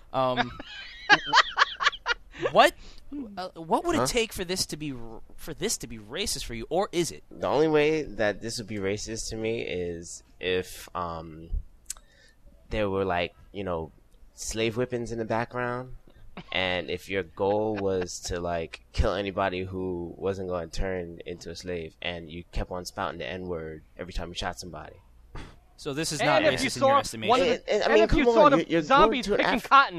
What would it take for this to be racist for you, or is it? The only way that this would be racist to me is if there were like slave whippings in the background, and if your goal was to like kill anybody who wasn't going to turn into a slave, and you kept on spouting the N-word every time you shot somebody. So this is not and if you racist in your saw estimation. one of the, I and mean, if you come saw on, the you're zombies going to an picking cotton,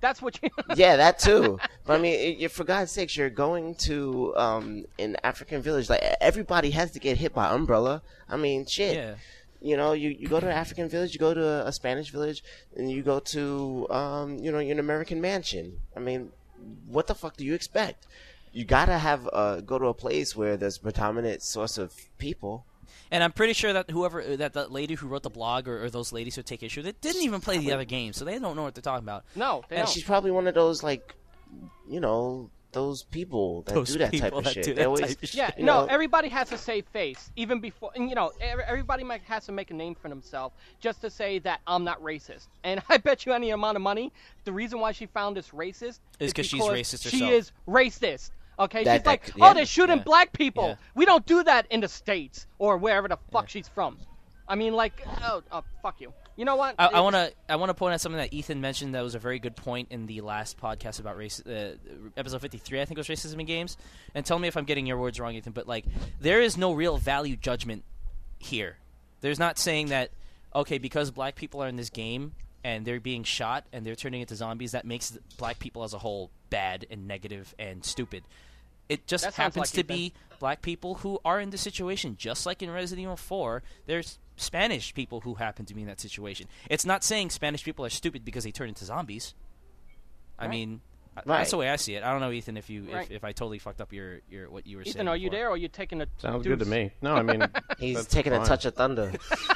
That's what you. Yeah, that too. But I mean, for God's sakes, you're going to an African village. Like everybody has to get hit by umbrella. I mean, shit. Yeah. You know, you go to an African village, you go to a Spanish village, and you go to an American mansion. I mean, what the fuck do you expect? You gotta have go to a place where there's predominant source of people. And I'm pretty sure that that lady who wrote the blog or those ladies who take issue, they didn't even play the other games, so they don't know what they're talking about. No, they And don't. she's probably one of those, like, those people that Those do that type people of that shit. do They that always, type of shit. Yeah, you no, know- everybody has to save face, even before, and, everybody has to make a name for themselves just to say that I'm not racist. And I bet you any amount of money, the reason why she found this racist Is 'cause she's because racist she herself. is racist. Okay, That- she's like, that- yeah. they're shooting Yeah. black people. Yeah. We don't do that in the States or wherever the fuck she's from. I mean, like, oh, fuck you. You know what? I want to point out something that Ethan mentioned that was a very good point in the last podcast about race, episode 53, I think it was racism in games. And tell me if I'm getting your words wrong, Ethan, but like there is no real value judgment here. There's not saying that okay, because black people are in this game and they're being shot and they're turning into zombies, that makes black people as a whole bad and negative and stupid. It just That sounds happens like to be black people who are in this situation, just like in Resident Evil 4. There's Spanish people who happen to be in that situation. It's not saying Spanish people are stupid because they turn into zombies. I Right. mean, Right. that's the way I see it. I don't know, Ethan, if you Right. if I totally fucked up your what you were saying. Ethan, are you before. there or are you taking a Sounds deuce? good to me. No, I mean, He's that's taking a fine. touch of thunder.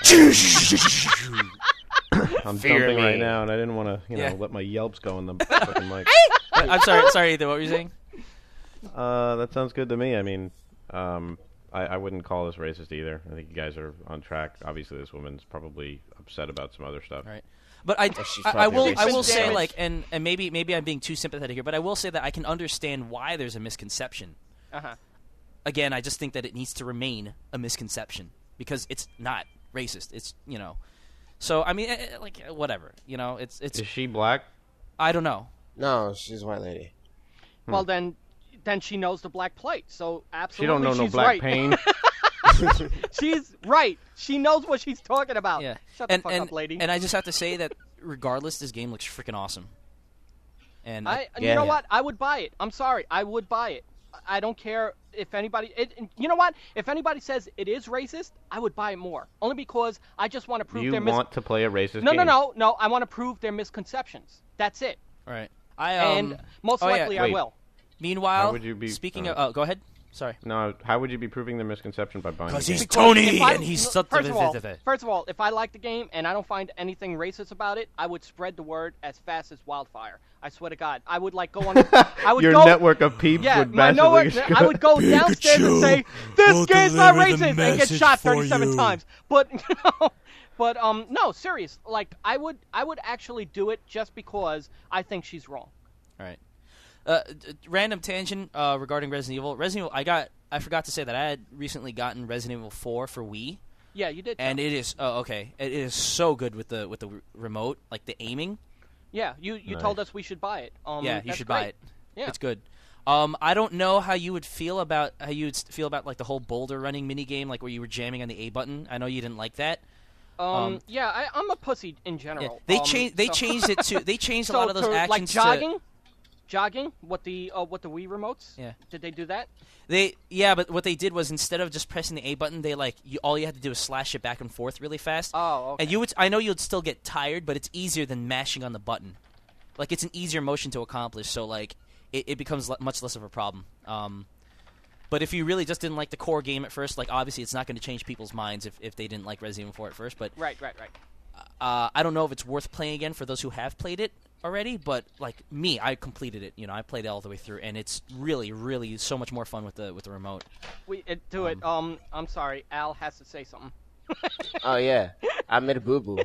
I'm Fear jumping me. right now, and I didn't want to, Yeah. let my yelps go in the fucking mic. I'm sorry, Ethan. What were you saying? That sounds good to me. I mean, I wouldn't call this racist either. I think you guys are on track. Obviously, this woman's probably upset about some other stuff. Right. But I she's I probably will racist say herself. like and maybe I'm being too sympathetic here, but I will say that I can understand why there's a misconception. Uh-huh. Again, I just think that it needs to remain a misconception because it's not racist. It's So I mean, like whatever. It's Is she black? I don't know. No, she's a white lady. Well, then she knows the black plate. So absolutely, She don't know no she's black right. pain. She's right. She knows what she's talking about. Yeah. Shut the fuck up, lady. And I just have to say that regardless, this game looks freaking awesome. And You Yeah. know what? I would buy it. I'm sorry. I would buy it. I don't care if anybody. You know what? If anybody says it is racist, I would buy it more. Only because I just want to prove You their want to play a racist No, game? no. I want to prove their misconceptions. That's it. right. And most likely I Wait. will. Meanwhile, How would you be- speaking of, go ahead. Sorry. No, how would you be proving the misconception by buying the game? he's Because Tony, if I- and he's first of all, if I like the game and I don't find anything racist about it, I would spread the word as fast as wildfire. I swear to God, I would like go on. I would Your go, network of peeps Yeah, would my massively network. I would go downstairs and say, "This will game's not deliver the racist," and get message shot for 37 you. times. But no, serious. Like I would actually do it just because I think she's wrong. All right. Random tangent regarding Resident Evil. Resident Evil, I forgot to say that I had recently gotten Resident Evil 4 for Wii, Yeah, you did. and tell me. it is it is so good with the remote, like the aiming. Yeah, you told us we should buy it. Yeah, you that's should great. buy it. Yeah. It's good. I don't know how you would feel about like the whole boulder running mini game, like where you were jamming on the A button. I know you didn't like that. Yeah, I'm a pussy in Yeah. general. They so- changed it to they changed a so lot of those to, actions like to jogging with the Wii remotes. Yeah. Did they do that? but what they did was instead of just pressing the A button, they all you had to do was slash it back and forth really fast. Oh, okay. And I know you'd still get tired, but it's easier than mashing on the button. Like it's an easier motion to accomplish, so like it becomes much less of a problem. But if you really just didn't like the core game at first, like obviously it's not going to change people's minds if they didn't like Resident Evil 4 at first. But Right. I don't know if it's worth playing again for those who have played it already. But like me, I completed it. I played it all the way through, and it's really, really so much more fun with the remote. We do it. I'm sorry. Al has to say something. Oh yeah, I made a boo boo.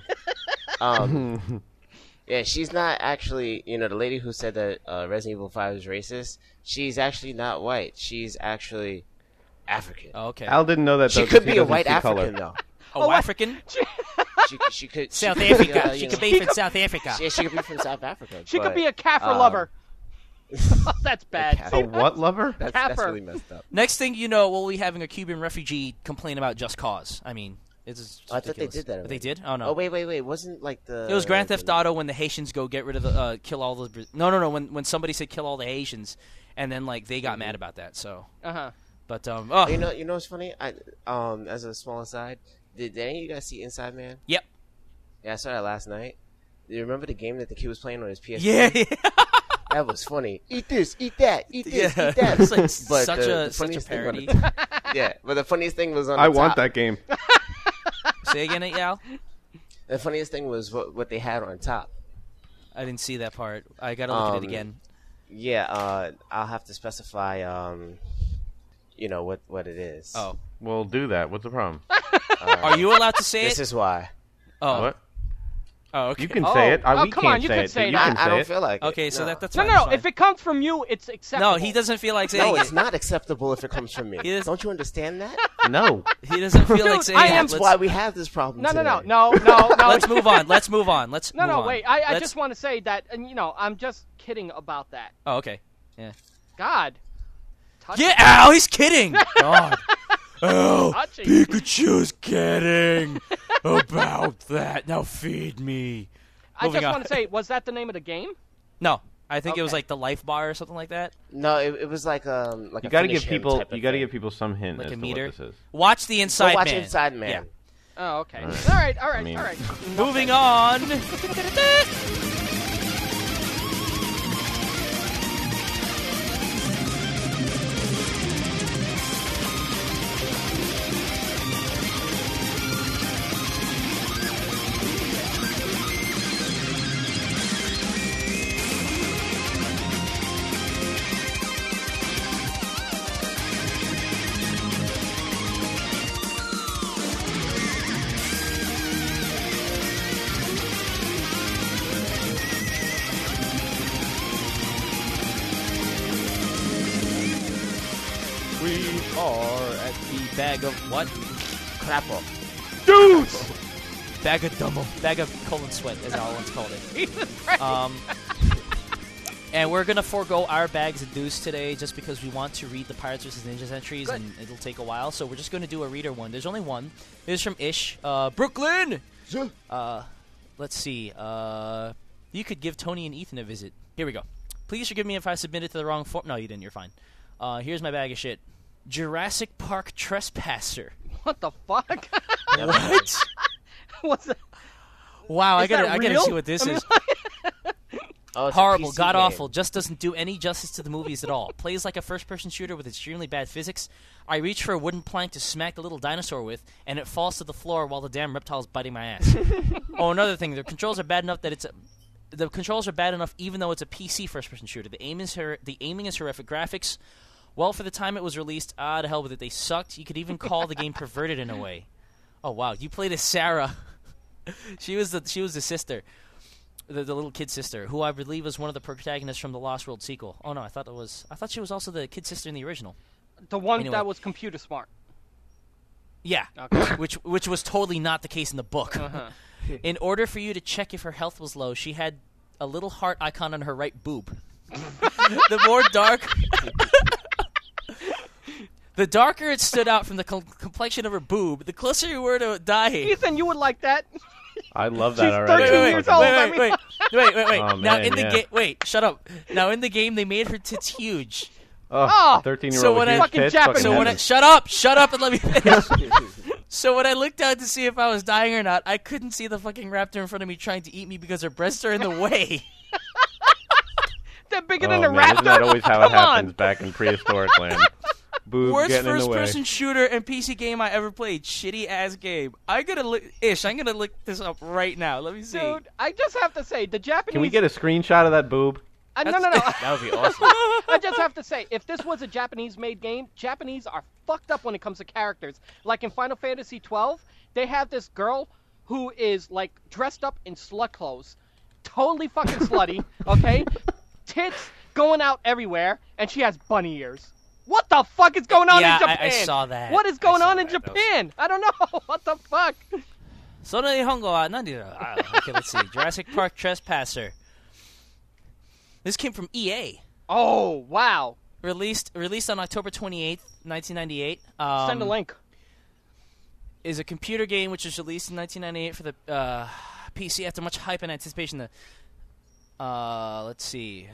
Yeah, she's not actually. The lady who said that Resident Evil 5 is racist. She's actually not white. She's actually African. Oh, okay. Al didn't know that. She though, could 'cause he be a doesn't white see African color. though. Oh, African? She could. South she could be, Africa. She could be from South Africa. Yeah, she could be from South Africa. She could but, be a Kaffir um, lover. That's bad. Kaffir. A what lover? That's Kaffir. really messed up. Next thing you know, we'll be having a Cuban refugee complain about Just Cause. I mean, It's just I thought they ridiculous. did that But they already. did? Oh no. Oh wait. Wasn't like the? It was Grand Theft Auto when the Haitians go get rid of the kill all the. No. When somebody said kill all the Haitians, and then like they got mad about that. So. But oh. You know what's funny? As a small aside, did any of you guys see Inside Man? Yep. Yeah, I saw that last night. Do you remember the game that the kid was playing on his PS4? Yeah. That was funny. Eat this, eat that, eat this, eat that. It's like But such the a funniest thing parody. Yeah, but the funniest thing was on I the want top. that game. Say again, Yal? The funniest thing was what they had on top. I didn't see that part. I gotta look at it again. Yeah, I'll have to specify, what it is. Oh. Well, do that. What's the problem? Are you allowed to say This it? is why. Oh. What? Oh, okay. You can say it. Oh, We come can't on, you say can it, say but it. you I, can I say don't it. feel like Okay, it. so No. that's No, fine. no, that's no. fine. If it comes from you, it's acceptable. No, he doesn't feel like saying No, it. it's not acceptable if it comes from me. He is- Don't you understand that? No. He doesn't feel like Dude, saying I it. am- That's why we have this problem No, today. no. Let's move on. Let's move on. No, move no, on. wait. I Let's- just want to say that, and I'm just kidding about that. Oh, okay. Yeah. God. Touch Yeah, it. Al, he's kidding. God. Oh, Touching. Pikachu's kidding about that. Now feed me. I Moving just on. want to say, was that the name of the game? No, I think it was Okay. like the Life Bar or something like that. No, it was like You a got to finish give him people. type of You got to thing. give people some hint Like as a to meter? what this is. Watch the Go Inside watch Man. Inside Man. Yeah. Oh, okay. All right. All right. I mean- all right. Moving on. We are at the bag of what? Crapple. Dudes! Bag of dumbo. Bag of colon sweat, as Al once called it. And we're going to forego our bags of deuce today just because we want to read the Pirates vs. Ninjas entries, and it'll take a while. So we're just going to do a reader one. There's only one. This is from Ish. Brooklyn! Let's see. You could give Tony and Ethan a visit. Here we go. Please forgive me if I submitted to the wrong form. No, you didn't. You're fine. Here's my bag of shit. Jurassic Park Trespasser. What the fuck? What? What's that? Wow, I Is that gotta real? see what this I mean, is. Oh, it's a Horrible, PC god game. awful, just doesn't do any justice to the movies at all. Plays like a first-person shooter with extremely bad physics. I reach for a wooden plank to smack the little dinosaur with, and it falls to the floor while the damn reptile's biting my ass. Oh, another thing, the controls are bad enough that the controls are bad enough even though it's a PC first-person shooter. The aiming is horrific. Graphics, well, for the time it was released, to hell with it, they sucked. You could even call the game perverted in a way. Oh wow, you played as Sarah. She was the sister. The little kid sister, who I believe was one of the protagonists from the Lost World sequel. Oh no, I thought she was also the kid sister in the original. the one Anyway. that was computer smart. Yeah, Okay. which was totally not the case in the book. Uh-huh. In order for you to check if her health was low, she had a little heart icon on her right boob. The more dark, the darker it stood out from the complexion of her boob, the closer you were to dying. Ethan, you would like that. I love that She's already. 13 That's years fucking- old. Wait, I wait, mean- wait. Oh, Now man, in the yeah. game, wait, shut up. Now in the game, they made her tits huge. Oh, Oh, 13-year-old so with when I- huge Fucking tits, Japanese. fucking So when I heaven. shut up and let me finish. So when I looked down to see if I was dying or not, I couldn't see the fucking raptor in front of me trying to eat me because her breasts are in the way. they're bigger Oh, than the man, raptor. isn't that always how it Come on. happens back in prehistoric land? Boob Worst getting in the way. first-person shooter and PC game I ever played. Shitty ass game. I'm gonna look this up right now. Let me see. Dude, I just have to say, the Japanese... Can we get a screenshot of that boob? No. That would be awesome. I just have to say, if this was a Japanese-made game, Japanese are fucked up when it comes to characters. Like in Final Fantasy XII, they have this girl who is, like, dressed up in slut clothes. Totally fucking slutty, okay? Tits going out everywhere, and she has bunny ears. What the fuck is going on Yeah, in Japan? I saw that. What is going saw on in that. That was- Japan? I don't know. What the fuck? Okay, let's see. Jurassic Park Trespasser. This came from EA. Oh, wow. Released on October 28th, 1998. Send a link. is a computer game which was released in 1998 for the PC after much hype and anticipation. Let's see.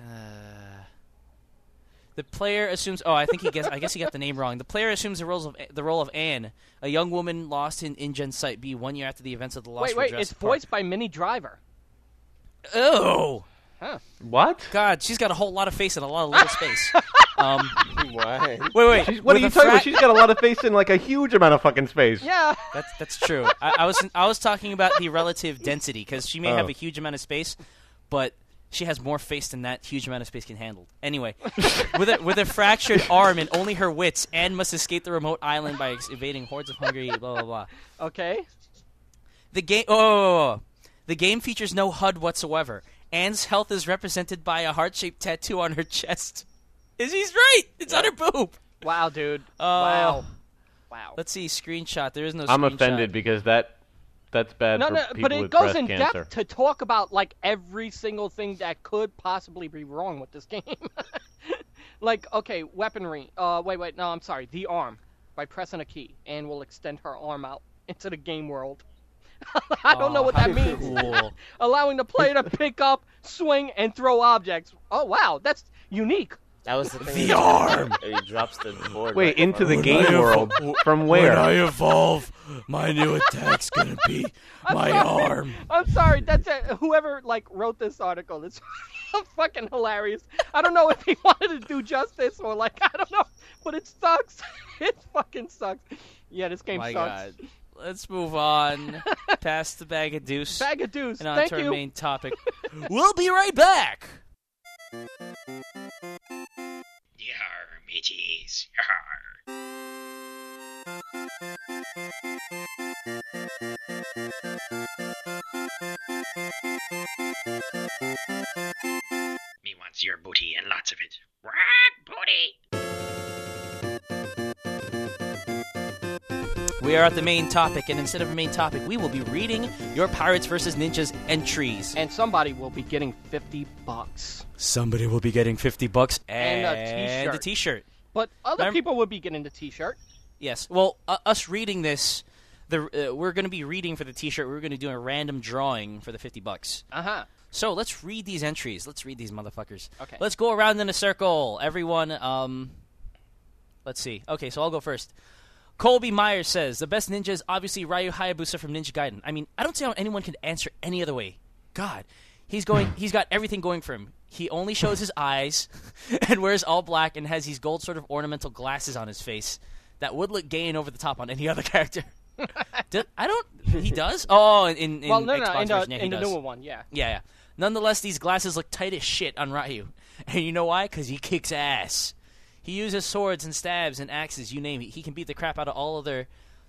The player assumes. Oh, I guess he got the name wrong. The player assumes the role of Anne, a young woman lost in InGen Site B 1 year after the events of the Lost Wait, Jurassic it's Park. voiced by Minnie Driver. Oh. Huh. What? God, she's got a whole lot of face and a lot of little space. What? Wait. What are you talking about? She's got a lot of face in like a huge amount of fucking space. Yeah. That's true. I was talking about the relative density because she may have a huge amount of space, but she has more face than that huge amount of space can handle. Anyway, with a fractured arm and only her wits, Anne must escape the remote island by evading hordes of hungry blah blah blah. Okay. The game. The game features no HUD whatsoever. Anne's health is represented by a heart-shaped tattoo on her chest. He's right. It's on her boob. Wow, dude. Wow. Let's Let's see. Screenshot. There is no. I'm screenshot. offended because that's bad for people but it with goes breast in cancer. depth to talk about like every single thing that could possibly be wrong with this game. Like, okay, weaponry. Wait, no, I'm sorry. The arm. By pressing a key, Anne will extend her arm out into the game world. I don't know what that means. Cool. Allowing the player to pick up, swing, and throw objects. Oh, wow, that's unique. That was the thing. The arm. He drops the board. Wait, right into the above. game world? From When where? I evolve, my new attack's gonna be my arm. I'm sorry, that's it. Whoever like wrote this article is fucking hilarious. I don't know if he wanted to do justice or like I don't know, but it sucks. It fucking sucks. Yeah, this game My sucks. God. Let's move on past the bag of deuce Bag of deuce. and on Thank to our you. main topic. We'll be right back. Yar, mateys. Yar. Me wants your booty and lots of it. Rock booty! We are at the main topic, and instead of a main topic, we will be reading your Pirates vs. Ninjas entries. And somebody will be getting $50. Somebody will be getting $50 And a t-shirt. a t-shirt. But other Remember- people would be getting the t-shirt. Yes. Well, us reading this, we're going to be reading for the t-shirt. We're going to do a random drawing for the $50. Uh-huh. So let's read these entries. Let's read these motherfuckers. Okay. Let's go around in a circle. Everyone, let's see. Okay, so I'll go first. Colby Myers says, the best ninja is obviously Ryu Hayabusa from Ninja Gaiden. I mean, I don't see how anyone can answer any other way. God. He's got everything going for him. He only shows his eyes and wears all black and has these gold sort of ornamental glasses on his face that would look gay and over the top on any other character. He does? Oh, in Well, no, Xbox version, yeah, he in the does. newer one, yeah. Yeah. Nonetheless, these glasses look tight as shit on Ryu. And you know why? Because he kicks ass. He uses swords and stabs and axes, you name it. He can beat the crap out of all other,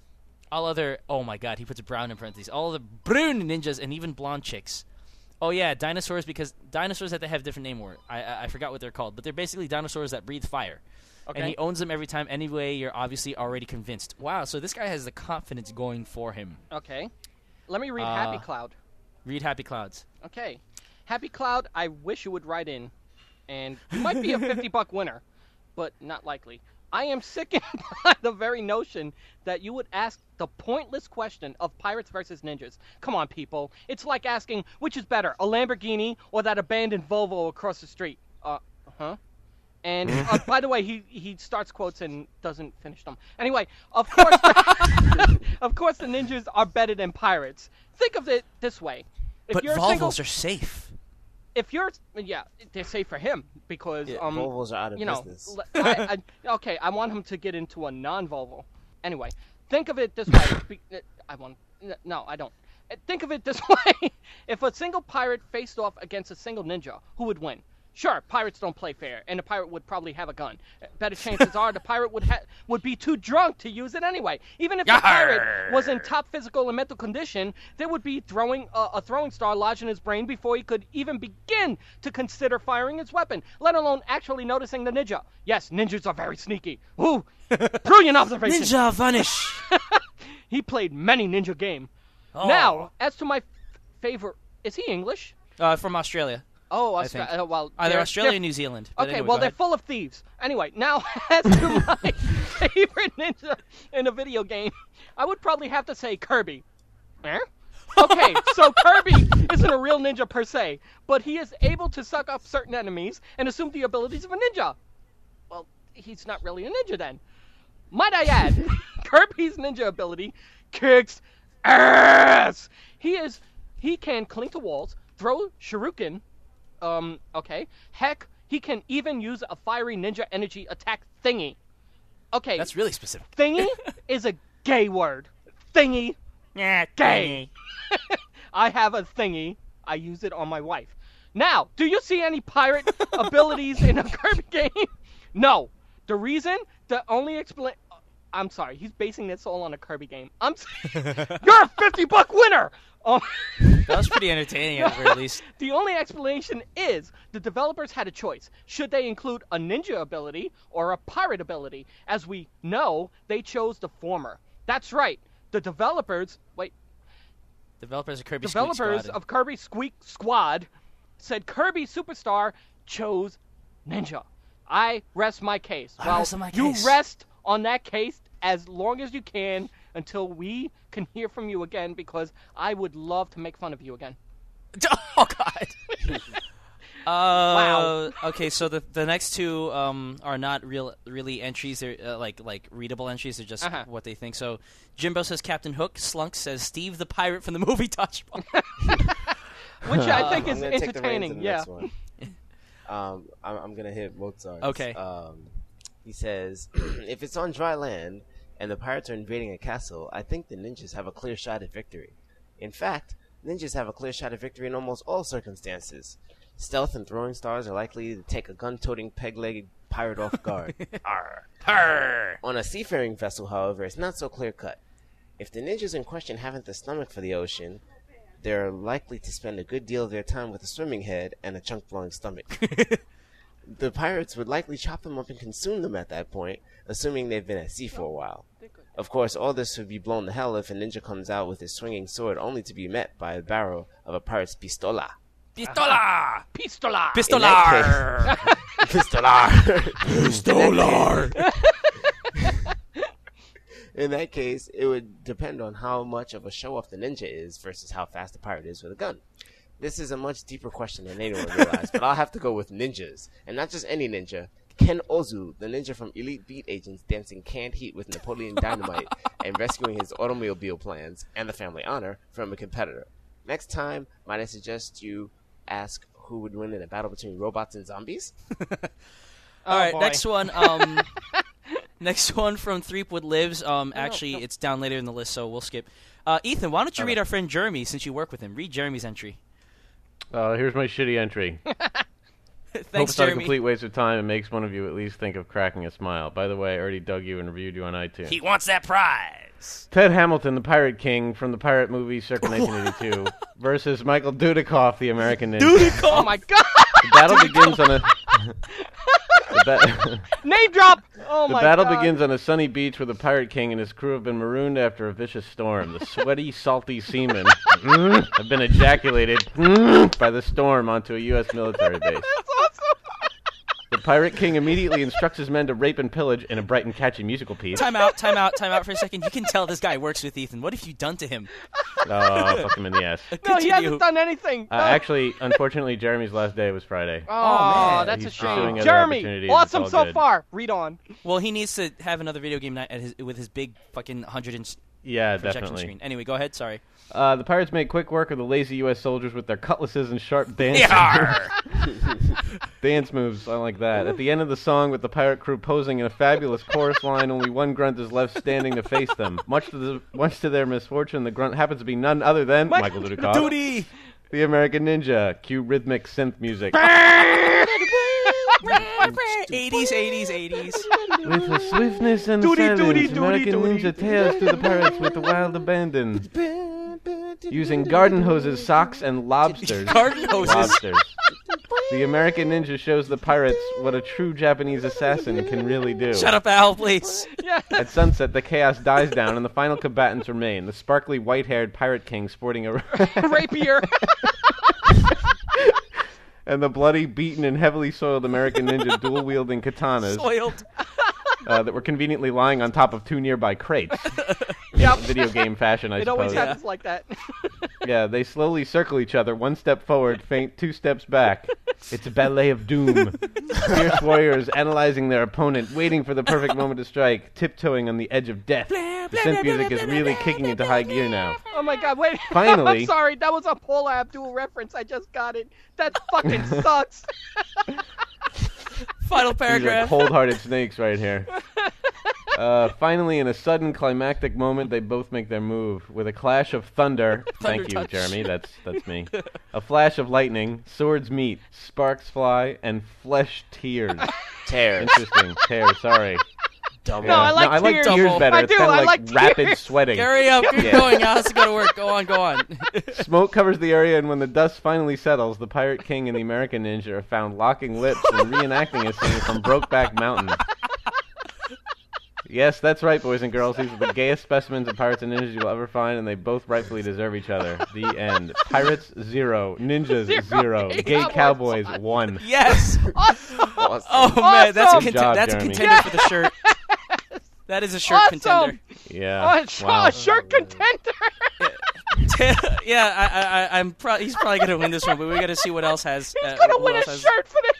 oh my god, he puts a brown in parentheses, all the brune ninjas and even blonde chicks. Oh yeah, dinosaurs, because dinosaurs have to have a different name for it. I forgot what they're called, but they're basically dinosaurs that breathe fire. Okay. And he owns them every time anyway, you're obviously already convinced. Wow, so this guy has the confidence going for him. Okay. Let me read Happy Cloud. Read Happy Clouds. Okay. Happy Cloud, I wish you would write in. And you might be a $50 winner, but not likely. I am sickened by the very notion that you would ask the pointless question of Pirates versus Ninjas. Come on, people. It's like asking, which is better, a Lamborghini or that abandoned Volvo across the street? Huh? And, by the way, he starts quotes and doesn't finish them. Anyway, of course, of course the ninjas are better than pirates. Think of it this way. If But you're Volvos are safe. If you're, yeah, they're safe for him because, Volvos are out of you know, business. okay, I want him to get into a non-Volvo. Anyway, think of it this way. No, I don't. Think of it this way. If a single pirate faced off against a single ninja, who would win? Sure, pirates don't play fair, and the pirate would probably have a gun. Better chances are the pirate would be too drunk to use it anyway. Even if the pirate was in top physical and mental condition, there would be a throwing star lodged in his brain before he could even begin to consider firing his weapon, let alone actually noticing the ninja. Yes, ninjas are very sneaky. Ooh, brilliant observation. Ninja vanish. He played many ninja game. Oh. Now, as to my favorite, is he English? From Australia. Oh, I think. well, Either they're- Australia they're- or New Zealand. But Okay, anyway, well, go they're ahead. full of thieves. Anyway, now, as to my favorite ninja in a video game, I would probably have to say Kirby. Okay, so Kirby isn't a real ninja per se, but he is able to suck up certain enemies and assume the abilities of a ninja. Well, he's not really a ninja then. Might I add, Kirby's ninja ability kicks ass. He can cling to walls, throw shuriken. Okay. Heck, he can even use a fiery ninja energy attack thingy. Okay. That's really specific. Thingy is a gay word. Thingy. Yeah, Gay. I have a thingy. I use it on my wife. Now, do you see any pirate abilities in a Kirby game? No. The reason, the only explanation... I'm sorry, he's basing this all on a Kirby game. You're a $50 winner! That was pretty entertaining at the very least. The only explanation is the developers had a choice. Should they include a ninja ability or a pirate ability? As we know, they chose the former. That's right. The developers Developers of Kirby Squeak Squad said Kirby Superstar chose Ninja. I rest my case. You rest on that case as long as you can until we can hear from you again, because I would love to make fun of you again. Oh God. Wow. Okay, so the next two are not really entries. They're like readable entries. They're just what they think. So Jimbo says Captain Hook. Slunk says Steve the pirate from the movie Dodgeball. Which I think is I'm gonna take the reins entertaining. in the Yeah. next one. I'm gonna hit Mozart. Okay. He says, if it's on dry land and the pirates are invading a castle, I think the ninjas have a clear shot at victory. In fact, ninjas have a clear shot at victory in almost all circumstances. Stealth and throwing stars are likely to take a gun-toting, peg-legged pirate off guard. Arr. Arr. On a seafaring vessel, however, it's not so clear-cut. If the ninjas in question haven't the stomach for the ocean, they're likely to spend a good deal of their time with a swimming head and a chunk-blowing stomach. The pirates would likely chop them up and consume them at that point, assuming they've been at sea for a while. Of course, all this would be blown to hell if a ninja comes out with his swinging sword only to be met by the barrel of a pirate's pistola. Pistola! Pistola! Pistolar! Pistolar! Pistolar! In that case, it would depend on how much of a show-off the ninja is versus how fast the pirate is with a gun. This is a much deeper question than anyone realized, but I'll have to go with ninjas. And not just any ninja. Ken Ozu, the ninja from Elite Beat Agents, dancing canned heat with Napoleon Dynamite and rescuing his automobile plans and the family honor from a competitor. Next time, might I suggest you ask who would win in a battle between robots and zombies? All right, boy. next one. Next one from Threepwood Lives. Actually, it's down later in the list, so we'll skip. Ethan, why don't you read our friend Jeremy, since you work with him? Read Jeremy's entry. Here's my shitty entry. Hope Thanks, it's not a Jeremy. complete waste of time and makes one of you at least think of cracking a smile. By the way, I already dug you and reviewed you on iTunes. He wants that prize. Ted Hamilton, the Pirate King from the pirate movie circa 1982, versus Michael Dudikoff, the American Ninja. Oh my God! The battle begins on a... Name drop! Oh The my battle God. begins on a sunny beach where the Pirate King and his crew have been marooned after a vicious storm. The sweaty, salty seamen have been ejaculated by the storm onto a U.S. military base. That's awesome! The Pirate King immediately instructs his men to rape and pillage in a bright and catchy musical piece. Time out for a second. You can tell this guy works with Ethan. What have you done to him? Fuck him in the ass. No, he Continue. hasn't done anything. No. Actually, unfortunately, Jeremy's last day was Friday. Oh, man. that's a He's pursuing shame. other Jeremy, opportunities. awesome It's all so good. far. Read on. Well, he needs to have another video game night with his big fucking 100-inch Yeah, projection definitely. screen. Anyway, go ahead. Sorry. The pirates made quick work of the lazy U.S. soldiers with their cutlasses and sharp dance dance moves. I like that. At the end of the song, with the pirate crew posing in a fabulous chorus line, only one grunt is left standing to face them. Much to their misfortune, the grunt happens to be none other than Michael Dudikoff, Duty. the American Ninja. Cue rhythmic synth music. 80s. With the swiftness and Doody, silence, doody, American doody, Ninja tears through the pirates with the wild abandon. Using garden hoses, socks, and lobsters. Garden hoses. Lobsters. The American Ninja shows the pirates what a true Japanese assassin can really do. Shut up, Al, please. At sunset, the chaos dies down, and the final combatants remain. The sparkly, white-haired Pirate King sporting a... Rapier. and the bloody, beaten, and heavily soiled American Ninja dual-wielding katanas. Soiled. that were conveniently lying on top of 2 nearby crates. Yep. Video game fashion, I It suppose. always happens like that. Yeah, they slowly circle each other, 1 step forward, feint 2 steps back. It's a ballet of doom. Fierce warriors analyzing their opponent, waiting for the perfect moment to strike, tiptoeing on the edge of death. The synth music is really kicking into high gear now. Oh my god, wait. Finally. I'm sorry, that was a Paula Abdul reference. I just got it. That fucking sucks. Final These are paragraph. cold-hearted snakes right here. Finally, in a sudden climactic moment, they both make their move. With a clash of thunder, thank you, touch. Jeremy, that's me. A flash of lightning, swords meet, sparks fly, and flesh tears. Tear. Interesting. Tears, sorry. Double. No, I like I like tears. tears better. I It's do, kind I of like rapid tears. sweating. Hurry up, keep Yeah. going. Al has to go to work. Go on. Smoke covers the area, and when the dust finally settles, the Pirate King and the American Ninja are found locking lips and reenacting a scene from Brokeback Mountain. Yes, that's right, boys and girls. These are the gayest specimens of pirates and ninjas you'll ever find, and they both rightfully deserve each other. The end. Pirates, 0. Ninjas, 0. Gay Gay cowboys, cowboys, 1. Yes. Awesome. Oh man, that's a Awesome. Good job, that's a Jeremy. contender for the shirt. That is a shirt Awesome. contender. Yeah. Oh, a shirt contender. Yeah, I'm. He's probably gonna win this one, but we got to see what else has. He's gonna what win a else has- shirt for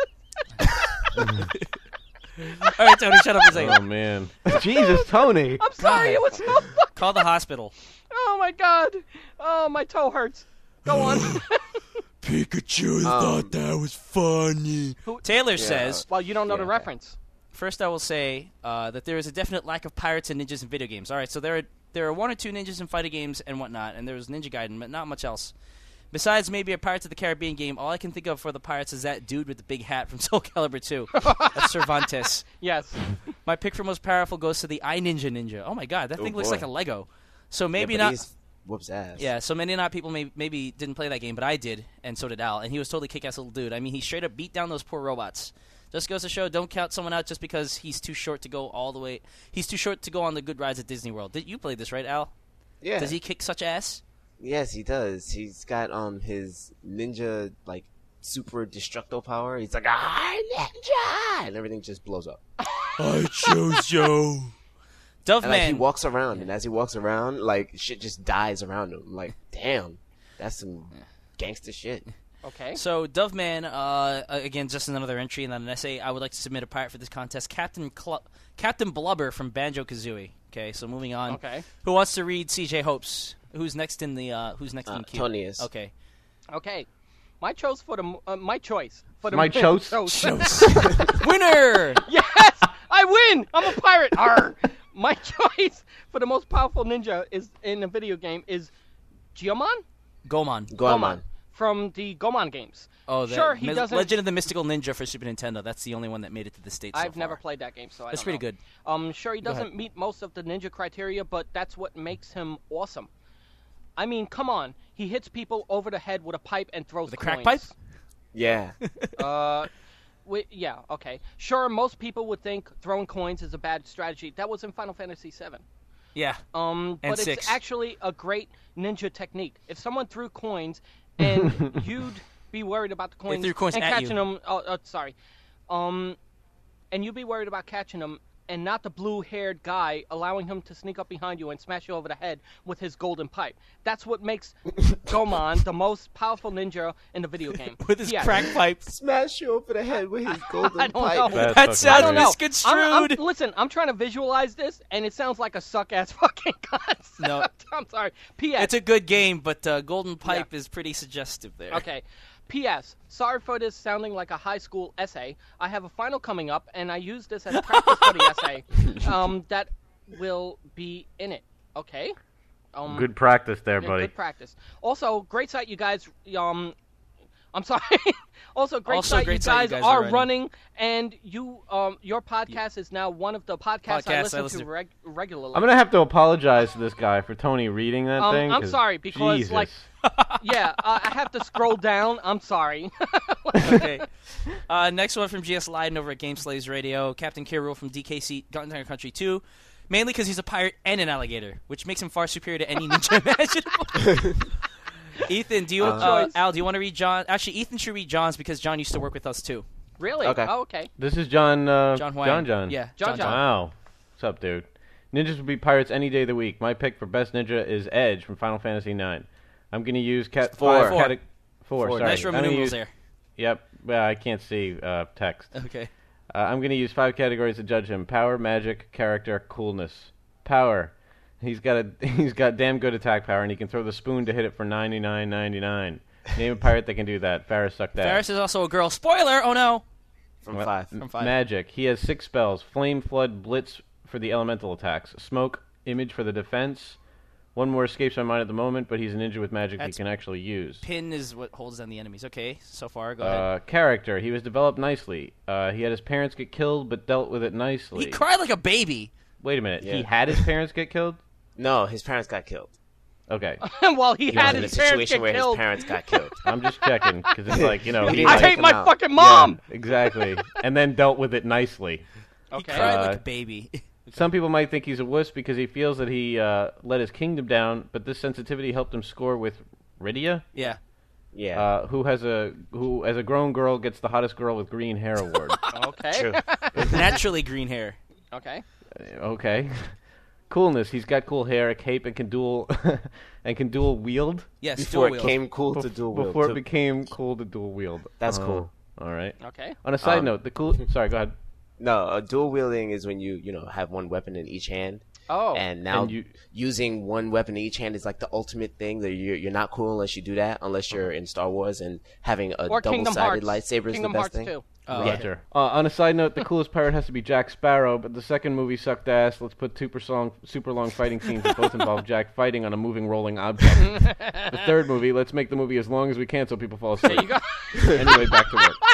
this. All right, Tony, shut up a second. Oh, man. Jesus, Tony. I'm sorry, it was so fucking... Call the hospital. Oh my god. Oh, my toe hurts. Go on. Pikachu thought that was funny. Taylor says, Well, you don't know the Yeah. reference. first I will say that there is a definite lack of pirates and ninjas in video games. All right, so there are 1 or 2 ninjas in fighting games and whatnot, and there was Ninja Gaiden, but not much else. Besides maybe a Pirates of the Caribbean game, all I can think of for the pirates is that dude with the big hat from Soul Calibur 2. That's Cervantes. Yes. My pick for most powerful goes to the Ninja. Oh my god, that Oh, thing looks boy. like a Lego. So maybe Yeah, but not. he's whoops ass. Yeah, so many not people maybe didn't play that game, but I did, and so did Al, and he was totally kick-ass little dude. I mean, he straight up beat down those poor robots. Just goes to show, don't count someone out just because he's too short to go all the way. He's too short to go on the good rides at Disney World. You played this, right, Al? Yeah. Does he kick such ass? Yes, he does. He's got his ninja like super destructo power. He's like ninja, and everything just blows up. I chose Joe. Dove And like, he Man. walks around, and as he walks around, like shit just dies around him. Like, damn, that's some gangster shit. Okay. So Dove Man, again, just another entry and then an essay. I would like to submit a pirate for this contest, Captain Blubber from Banjo-Kazooie. Okay, so moving on. Okay. Who wants to read CJ Hopes? Who's next in the in queue? Tony is. Okay. Okay. My choice for the my choice for the My choice? Winner. Yes, I win. I'm a pirate. Arr. My choice for the most powerful ninja is in a video game is Geomon Gomon. Goemon. from the Gomon games. Oh, the Sure, he doesn't- Legend of the Mystical Ninja for Super Nintendo. That's the only one that made it to the States. I've so never far. played that game, so I That's don't pretty know. good. Sure, he Go ahead. doesn't meet most of the ninja criteria, but that's what makes him awesome. I mean, come on. He hits people over the head with a pipe and throws With a coins. crack pipe? Yeah. Yeah, okay. Sure, most people would think throwing coins is a bad strategy. That was in Final Fantasy VII. Yeah. But it's 6. actually a great ninja technique. If someone threw coins and you'd be worried about the coins, threw coins and at catching you. them, sorry. And you'd be worried about catching them and not the blue-haired guy allowing him to sneak up behind you and smash you over the head with his golden pipe. That's what makes Gomon the most powerful ninja in the video game. With his Yes. crack pipe. Smash you over the head with his golden I don't pipe. know. That's That fucking sounds I don't know. misconstrued. Listen, I'm trying to visualize this, and it sounds like a suck-ass fucking concept. No. I'm sorry. P.S. It's a good game, but Golden Pipe is pretty suggestive there. Okay. P.S. Sorry for this sounding like a high school essay. I have a final coming up, and I use this as practice for the essay that will be in it. Okay? Good practice there, Yeah, buddy. good practice. Also, great site you guys. I'm sorry. Also, great Also, site great you site guys you guys are are running, and you your podcast is now one of the podcasts I listen to regularly. I'm going to have to apologize to this guy for Tony reading that thing. I'm 'cause sorry, because, Jesus. like, yeah, I have to scroll down. I'm sorry. Okay. Next one from GS Leiden over at Game Slaves Radio. Captain Kirul from DKC Gunter Country 2. Mainly because he's a pirate and an alligator, which makes him far superior to any ninja imaginable. Ethan, Al, do you want to read John? Actually, Ethan should read John's because John used to work with us too. Really? Okay. Oh, okay. This is John. John Huang. John. Yeah, John. Wow. What's up, dude? Ninjas would be pirates any day of the week. My pick for best ninja is Edge from Final Fantasy IX. I'm going to use Four. Four. Sorry. Nice Roman I'm gonna numerals use, there. Yep. Well, I can't see text. Okay. I'm going to use 5 categories to judge him: power, magic, character, coolness. Power. He's got damn good attack power, and he can throw the spoon to hit it for 99.99. Name a pirate that can do that. Faris sucked ass. Faris is also a girl. Spoiler! Oh no. From 5. From 5. Magic. He has 6 spells: Flame, Flood, Blitz for the elemental attacks, Smoke, Image for the defense. One more escapes my mind at the moment, but he's a ninja with magic he can actually use. Pin is what holds down the enemies. Okay, so far, go ahead. Character. He was developed nicely. He had his parents get killed, but dealt with it nicely. He cried like a baby. Wait a minute. Yeah. He had his parents get killed? No, his parents got killed. Okay. Well, he He had was in a his parents situation get where his killed. parents got killed. I'm just checking, because it's like, He he didn't I like, take hate him my out. fucking mom. Yeah, exactly. And then dealt with it nicely. He Okay. cried like a baby. Some people might think he's a wuss because he feels that he let his kingdom down, but this sensitivity helped him score with Rydia, Yeah. Yeah. who as a grown girl gets the hottest girl with green hair award. Okay. True. Naturally green hair. Okay. Okay. Coolness. He's got cool hair, a cape, and can dual wield. Yes, Before dual it wield. came cool to dual wield. Before it too. became cool to dual wield. That's cool. All right. Okay. On a side note, Sorry, go ahead. No, dual wielding is when you have one weapon in each hand. Oh. And now And you- using one weapon in each hand is like the ultimate thing. That you're not cool unless you do that, unless you're in Star Wars, and having a or Kingdom double-sided Hearts. lightsaber is Kingdom the best Hearts thing. too. Oh, Yeah. Roger. On a side note, the coolest pirate has to be Jack Sparrow, but the second movie sucked ass. Let's put super long fighting scenes that both involve Jack fighting on a moving, rolling object. The third movie, let's make the movie as long as we can so people fall asleep. There you go. Anyway, back to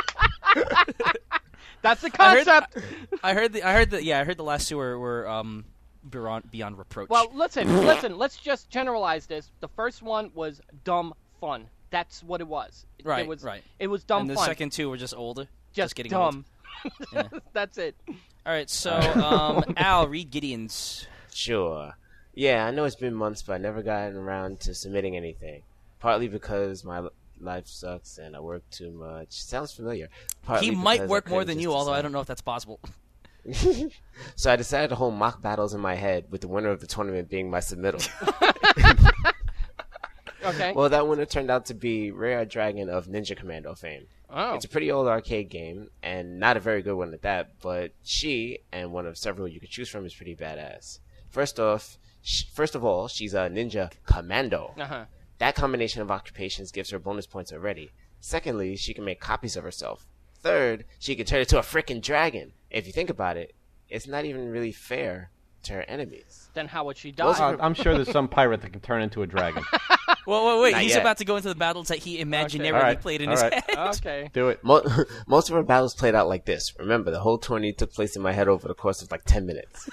work. That's the concept. I heard the last two were beyond reproach. Well, listen. Let's just generalize this. The first one was dumb fun. That's what it was. Right, It was, right. It was dumb and the fun. second two were just older. just getting dumb. Yeah. That's it. All right, so Al, read Gideon's. Sure. Yeah, I know it's been months, but I never gotten around to submitting anything. Partly because my life sucks and I work too much. Sounds familiar. Partly He might because work I more couldn't than just you, although I decide. don't know if that's possible. So I decided to hold mock battles in my head, with the winner of the tournament being my submittal. Okay. Well, that winner turned out to be Rare Dragon of Ninja Commando fame. Oh. It's a pretty old arcade game, and not a very good one at that, but she, and one of several you could choose from, is pretty badass. First of all, she's a Ninja Commando. Uh-huh. That combination of occupations gives her bonus points already. Secondly, she can make copies of herself. Third, she can turn into a frickin' dragon. If you think about it, it's not even really fair to her enemies. Then how would she die? I'm sure there's some pirate that can turn into a dragon. Well, wait, Not he's yet. about to go into the battles that he imaginarily Alright, played in his alright. head. Okay. Do it. Most of our battles played out like this. Remember, the whole tourney took place in my head over the course of like 10 minutes.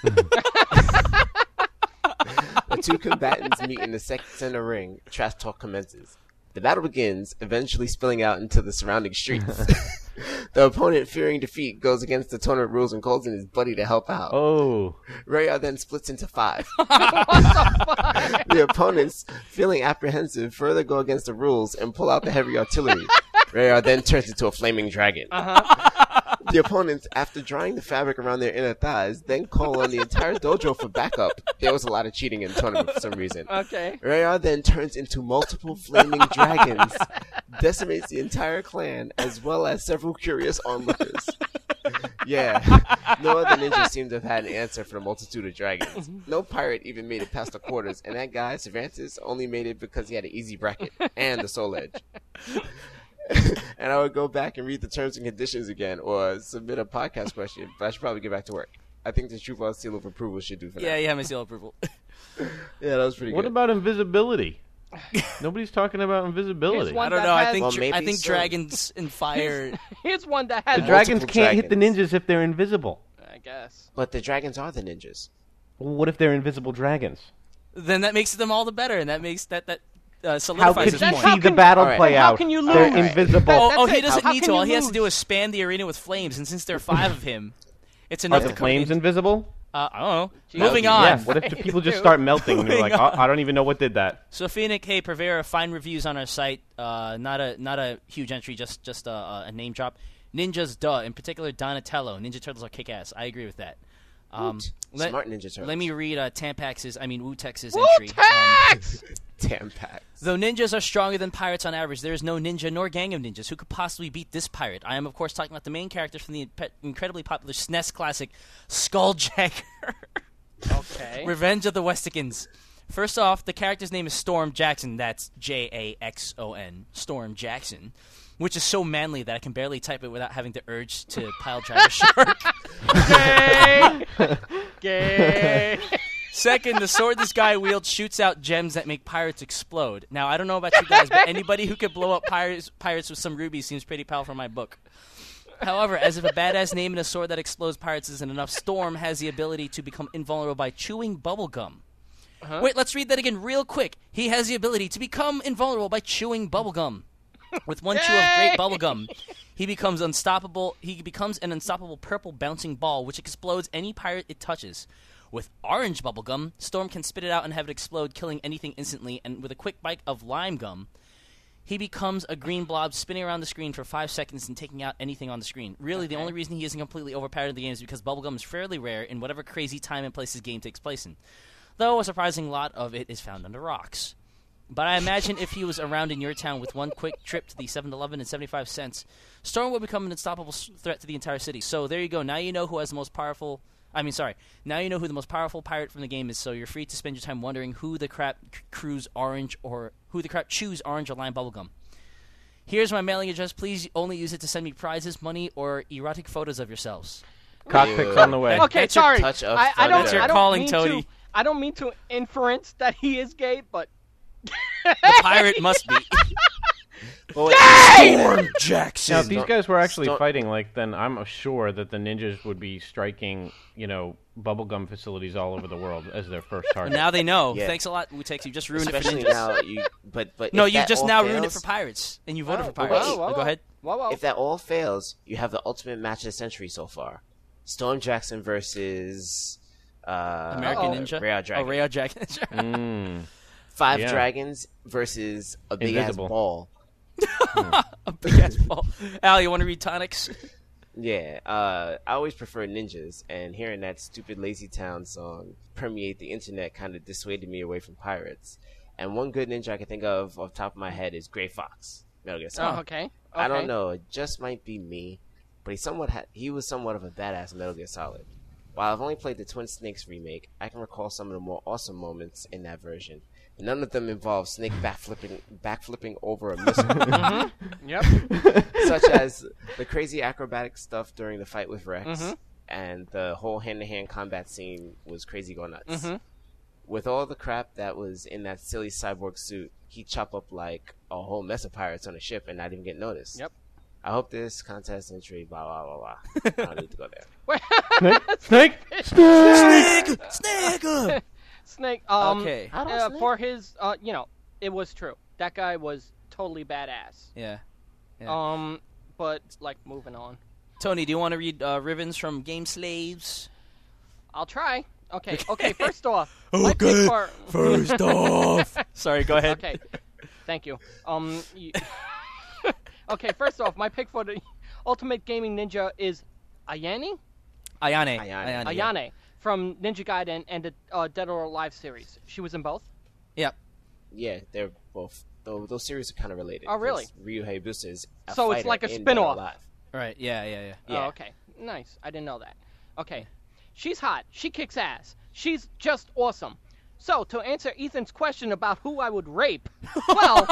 The two combatants meet in the center ring. Trash talk commences. The battle begins, eventually spilling out into the surrounding streets. The opponent, fearing defeat, goes against the tournament rules and calls in his buddy to help out. Oh. Raya then splits into 5. The opponents, feeling apprehensive, further go against the rules and pull out the heavy artillery. Raya then turns into a flaming dragon. The opponents, after drying the fabric around their inner thighs, then call on the entire dojo for backup. There was a lot of cheating in the tournament for some reason. Okay. Raya then turns into multiple flaming dragons, decimates the entire clan, as well as several curious onlookers. Yeah, no other ninja seemed to have had an answer for the multitude of dragons. No pirate even made it past the quarters, and that guy, Cervantes, only made it because he had an easy bracket and the soul edge. And I would go back and read the terms and conditions again, or submit a podcast question, but I should probably get back to work. I think the True seal of approval should do for Yeah, that. you have my seal of approval. Yeah, that was pretty What good. about invisibility? Nobody's talking about invisibility. Here's one I don't that know. I has- think Well, maybe I think so. dragons and fire. Here's one that The has. dragons multiple can't hit the dragons. ninjas if they're invisible. I guess. But the dragons are the ninjas. Well, what if they're invisible dragons? Then that makes them all the better, and that makes that How solidifies could his you point. How see the can- battle Alright. play How out? can you They're lose? invisible. That's Oh, he it. doesn't How need can to. All you he has to lose? do is span the arena with flames, and since there are 5 of him, it's Are enough the to flames invisible? I don't know. That would Moving be- on. Yeah. What if the people just start melting and you're like, Moving on. I don't even know what did that? So Phoenix, hey, Purveyor, fine reviews on our site. Not a huge entry, just a name drop. Ninjas, duh. In particular, Donatello. Ninja Turtles are kick-ass. I agree with that. Smart Ninja Turtles. Let me read Wutex's entry. Wu-Tex! Tampax. Though ninjas are stronger than pirates on average, there is no ninja nor gang of ninjas who could possibly beat this pirate. I am, of course, talking about the main characters from the incredibly popular SNES classic Skulljacker. Okay. Revenge of the Westicans. First off, the character's name is Storm Jackson. That's Jaxon. Storm Jackson. Which is so manly that I can barely type it without having the urge to pile drive a shark. Gay! Gay! Second, the sword this guy wields shoots out gems that make pirates explode. Now, I don't know about you guys, but anybody who could blow up pirates with some rubies seems pretty powerful in my book. However, as if a badass name and a sword that explodes pirates isn't enough, Storm has the ability to become invulnerable by chewing bubblegum. Wait, let's read that again real quick. He has the ability to become invulnerable by chewing bubblegum. With one chew of great bubblegum, he becomes unstoppable. He becomes an unstoppable purple bouncing ball, which explodes any pirate it touches. With orange bubblegum, Storm can spit it out and have it explode, killing anything instantly. And with a quick bite of lime gum, he becomes a green blob spinning around the screen for 5 seconds and taking out anything on the screen. Really, the only reason he isn't completely overpowered in the game is because bubblegum is fairly rare in whatever crazy time and place this game takes place in. Though a surprising lot of it is found under rocks. But I imagine if he was around in your town with one quick trip to the 7-Eleven and 75 cents, Storm would become an unstoppable threat to the entire city. So there you go. Now you know who has the most powerful... Now you know who the most powerful pirate from the game is, so you're free to spend your time wondering who the crap chews orange or lime bubblegum. Here's my mailing address. Please only use it to send me prizes, money, or erotic photos of yourselves. Cockpit's on the way. Okay, That's your sorry. touch of I don't, That's your I don't calling, mean Tony. I don't mean to inference that he is gay, but... The pirate must be. Storm Jackson. Now, if these guys were actually Storm- fighting, then I'm sure that the ninjas would be striking, bubblegum facilities all over the world as their first target. Now they know. Yeah. Thanks a lot, Wutex. You just ruined Especially it for ninjas. now, but No, if you that just all now fails, ruined it for pirates, and you voted for whoa, pirates. whoa, Go ahead. Whoa. If that all fails, you have the ultimate match of the century so far: Storm Jackson versus American Ninja. Rayo Dragon. Oh, Rayo Dragon. Five Yeah. dragons versus a big Invisible. ass ball. A big ass ball. Al, you want to read tonics? Yeah, I always prefer ninjas, and hearing that stupid Lazy Town song permeate the internet kind of dissuaded me away from pirates. And one good ninja I can think of off the top of my head is Gray Fox. Metal Gear Solid. Oh, okay. I don't know, it just might be me, but he was somewhat of a badass in Metal Gear Solid. While I've only played the Twin Snakes remake, I can recall some of the more awesome moments in that version. None of them involve Snake backflipping over a missile. Yep. Such as the crazy acrobatic stuff during the fight with Rex, and the whole hand-to-hand combat scene was crazy go nuts. With all the crap that was in that silly cyborg suit, he chopped up like a whole mess of pirates on a ship and not even get noticed. Yep. I hope this contest entry, blah, blah, blah, blah. I don't need to go there. Snake! Snake. Okay. For his, it was true. That guy was totally badass. Yeah. But moving on. Tony, do you want to read Rivens from Game Slaves? I'll try. Okay. First off, my pick Okay, for... first off. Sorry, go ahead. Okay. Thank you. Okay. First off, my pick for the Ultimate Gaming Ninja is Ayane. Ayane. From Ninja Gaiden and the Dead or Alive series. She was in both? Yep. Yeah, they're both. Those series are kind of related. Oh, really? 'cause Ryu Hayabusa is a So it's fighter like a in spin-off. Dead or Alive. Right. Yeah. Yeah. Oh, okay. Nice. I didn't know that. Okay. She's hot. She kicks ass. She's just awesome. So, to answer Ethan's question about who I would rape, well...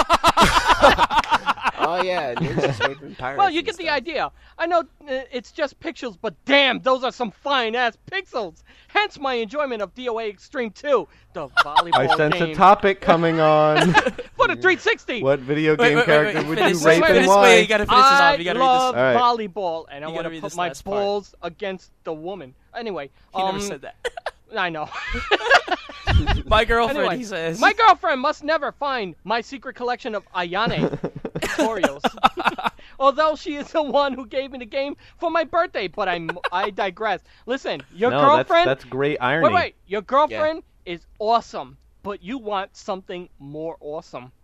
Oh, yeah, ninjas raping pirates. Well, you and get the stuff. idea. I know it's just pixels, but damn, those are some fine-ass pixels. Hence my enjoyment of DOA Extreme 2, the volleyball I sense game. a topic coming on. For the 360. What video game character would finish, you rape finish, and why? Wait, you gotta finish this I off. You gotta love read All right. volleyball, and I You want gotta to read put this my last part. balls against the woman. Anyway, this. He never said that. I know. My girlfriend, Anyway, he says. my girlfriend must never find my secret collection of Ayane tutorials. Although she is the one who gave me the game for my birthday, but I digress. Listen, your No, girlfriend... that's great irony. Wait. Your girlfriend is awesome, but you want something more awesome.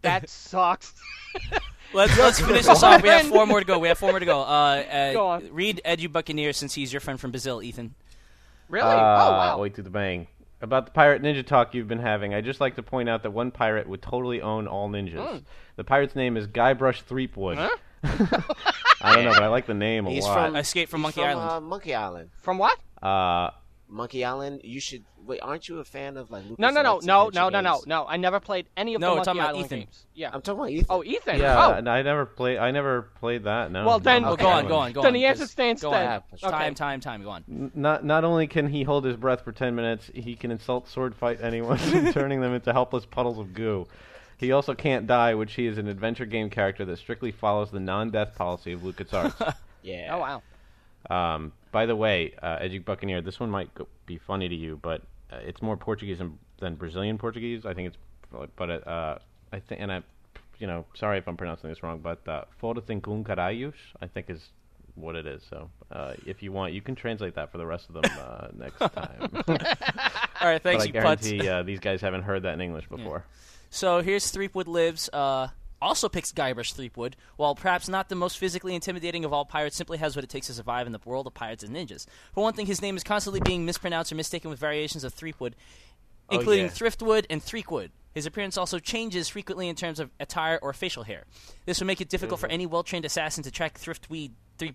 That sucks. Let's finish this off. We have Friend. 4 more to go. Go on. Read Edu Buccaneer since he's your friend from Brazil, Ethan. Really? Oh, wow. Wait to the bang. About the pirate ninja talk you've been having, I'd just like to point out that one pirate would totally own all ninjas. The pirate's name is Guybrush Threepwood. Huh? I don't know, but I like the name He's a lot. from Escape from he's Monkey Island. Monkey Island. From what? Monkey Island. You should wait. Aren't you a fan of like? No. LucasArts No. I never played any of No, the we're Monkey talking about Island Ethan. games. Yeah. I'm talking about Ethan. Oh, Ethan. Yeah, Oh. and I never played that. No. Well, then- No, Well, Okay. go on. Then the answer 'cause- stands go dead. on. Okay. Time. Go on. Not only can he hold his breath for 10 minutes, he can insult sword fight anyone, turning them into helpless puddles of goo. He also can't die, which he is an adventure game character that strictly follows the non-death policy of LucasArts. Yeah. Oh, wow. By the way, Edu Buccaneer, this one might be funny to you, but it's more Portuguese than Brazilian Portuguese. I think it's, but I think, and I, sorry if I'm pronouncing this wrong, but "foda-se com caralhos" I think is what it is. So, if you want, you can translate that for the rest of them next time. All right, thanks, but I you putz. guarantee these guys haven't heard that in English before. So here's Threepwood Lives. Also picks Guybrush Threepwood. While perhaps not the most physically intimidating of all pirates, simply has what it takes to survive in the world of pirates and ninjas. For one thing, his name is constantly being mispronounced or mistaken with variations of Threepwood, including Thriftwood and Threekwood. His appearance also changes frequently in terms of attire or facial hair. This would make it difficult for any well-trained assassin to track Threepwood.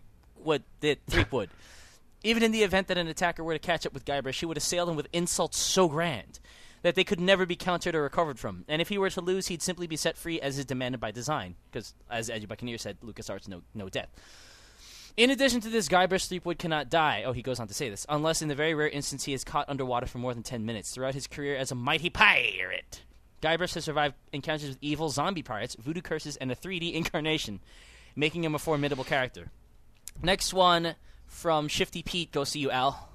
Even in the event that an attacker were to catch up with Guybrush, he would assail him with insults so grand that they could never be countered or recovered from. And if he were to lose, he'd simply be set free as is demanded by design. Because, as Edu Buccaneer said, LucasArts, no death. In addition to this, Guybrush Threepwood cannot die. Oh, he goes on to say this. Unless in the very rare instance he is caught underwater for more than 10 minutes throughout his career as a mighty pirate. Guybrush has survived encounters with evil zombie pirates, voodoo curses, and a 3D incarnation, making him a formidable character. Next one from Shifty Pete goes to you, Al.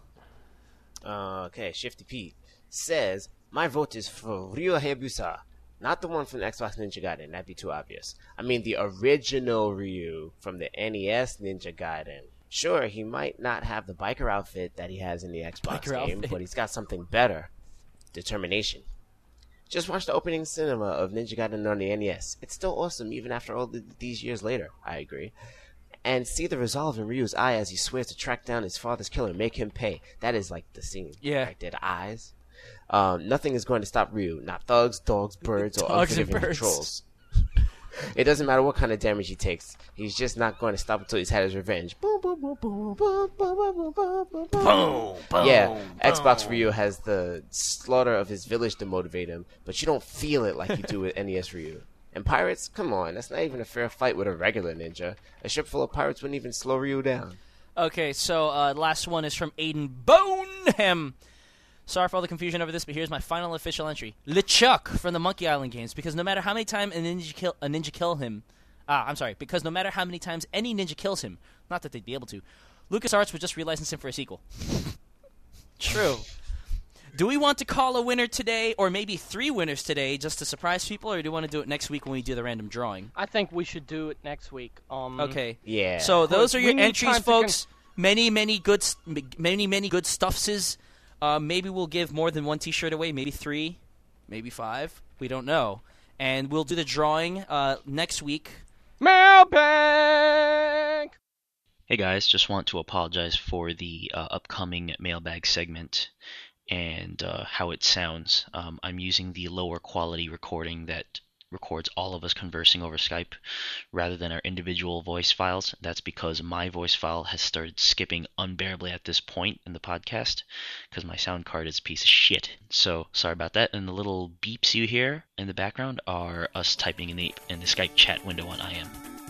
Okay, Shifty Pete says, my vote is for Ryu Hayabusa. Not the one from Xbox Ninja Gaiden, that'd be too obvious. I mean the original Ryu from the NES Ninja Gaiden. Sure, he might not have the biker outfit that he has in the Xbox game, but he's got something better. Determination. Just watch the opening cinema of Ninja Gaiden on the NES. It's still awesome even after all these years later, I agree. And see the resolve in Ryu's eye as he swears to track down his father's killer and make him pay. That is like the scene. Yeah. Right there, the eyes. Nothing is going to stop Ryu. Not thugs, dogs, birds, or Dogs and unforgiving birds. trolls. It doesn't matter what kind of damage he takes. He's just not going to stop until he's had his revenge. Boom, boom, boom, boom, boom, boom, boom, boom, boom, boom, boom. Yeah, Xbox Ryu has the slaughter of his village to motivate him, but you don't feel it like you do with NES Ryu. And pirates? Come on, that's not even a fair fight with a regular ninja. A ship full of pirates wouldn't even slow Ryu down. Okay, so last one is from Aiden Boneham. Sorry for all the confusion over this, but here's my final official entry. LeChuck from the Monkey Island games, because no matter how many times because no matter how many times any ninja kills him, not that they'd be able to, LucasArts would just relicense him for a sequel. True. Do we want to call a winner today, or maybe 3 winners today, just to surprise people, or do you want to do it next week when we do the random drawing? I think we should do it next week. Okay. Yeah. So those are We your need entries, time to folks. Many good stuffses. Maybe we'll give more than 1 T-shirt away. Maybe 3, maybe 5. We don't know. And we'll do the drawing next week. Mailbag! Hey guys, just want to apologize for the upcoming mailbag segment and how it sounds. I'm using the lower quality recording that records all of us conversing over Skype rather than our individual voice files. That's because my voice file has started skipping unbearably at this point in the podcast because my sound card is a piece of shit. So sorry about that. And the little beeps you hear in the background are us typing in the Skype chat window on IM.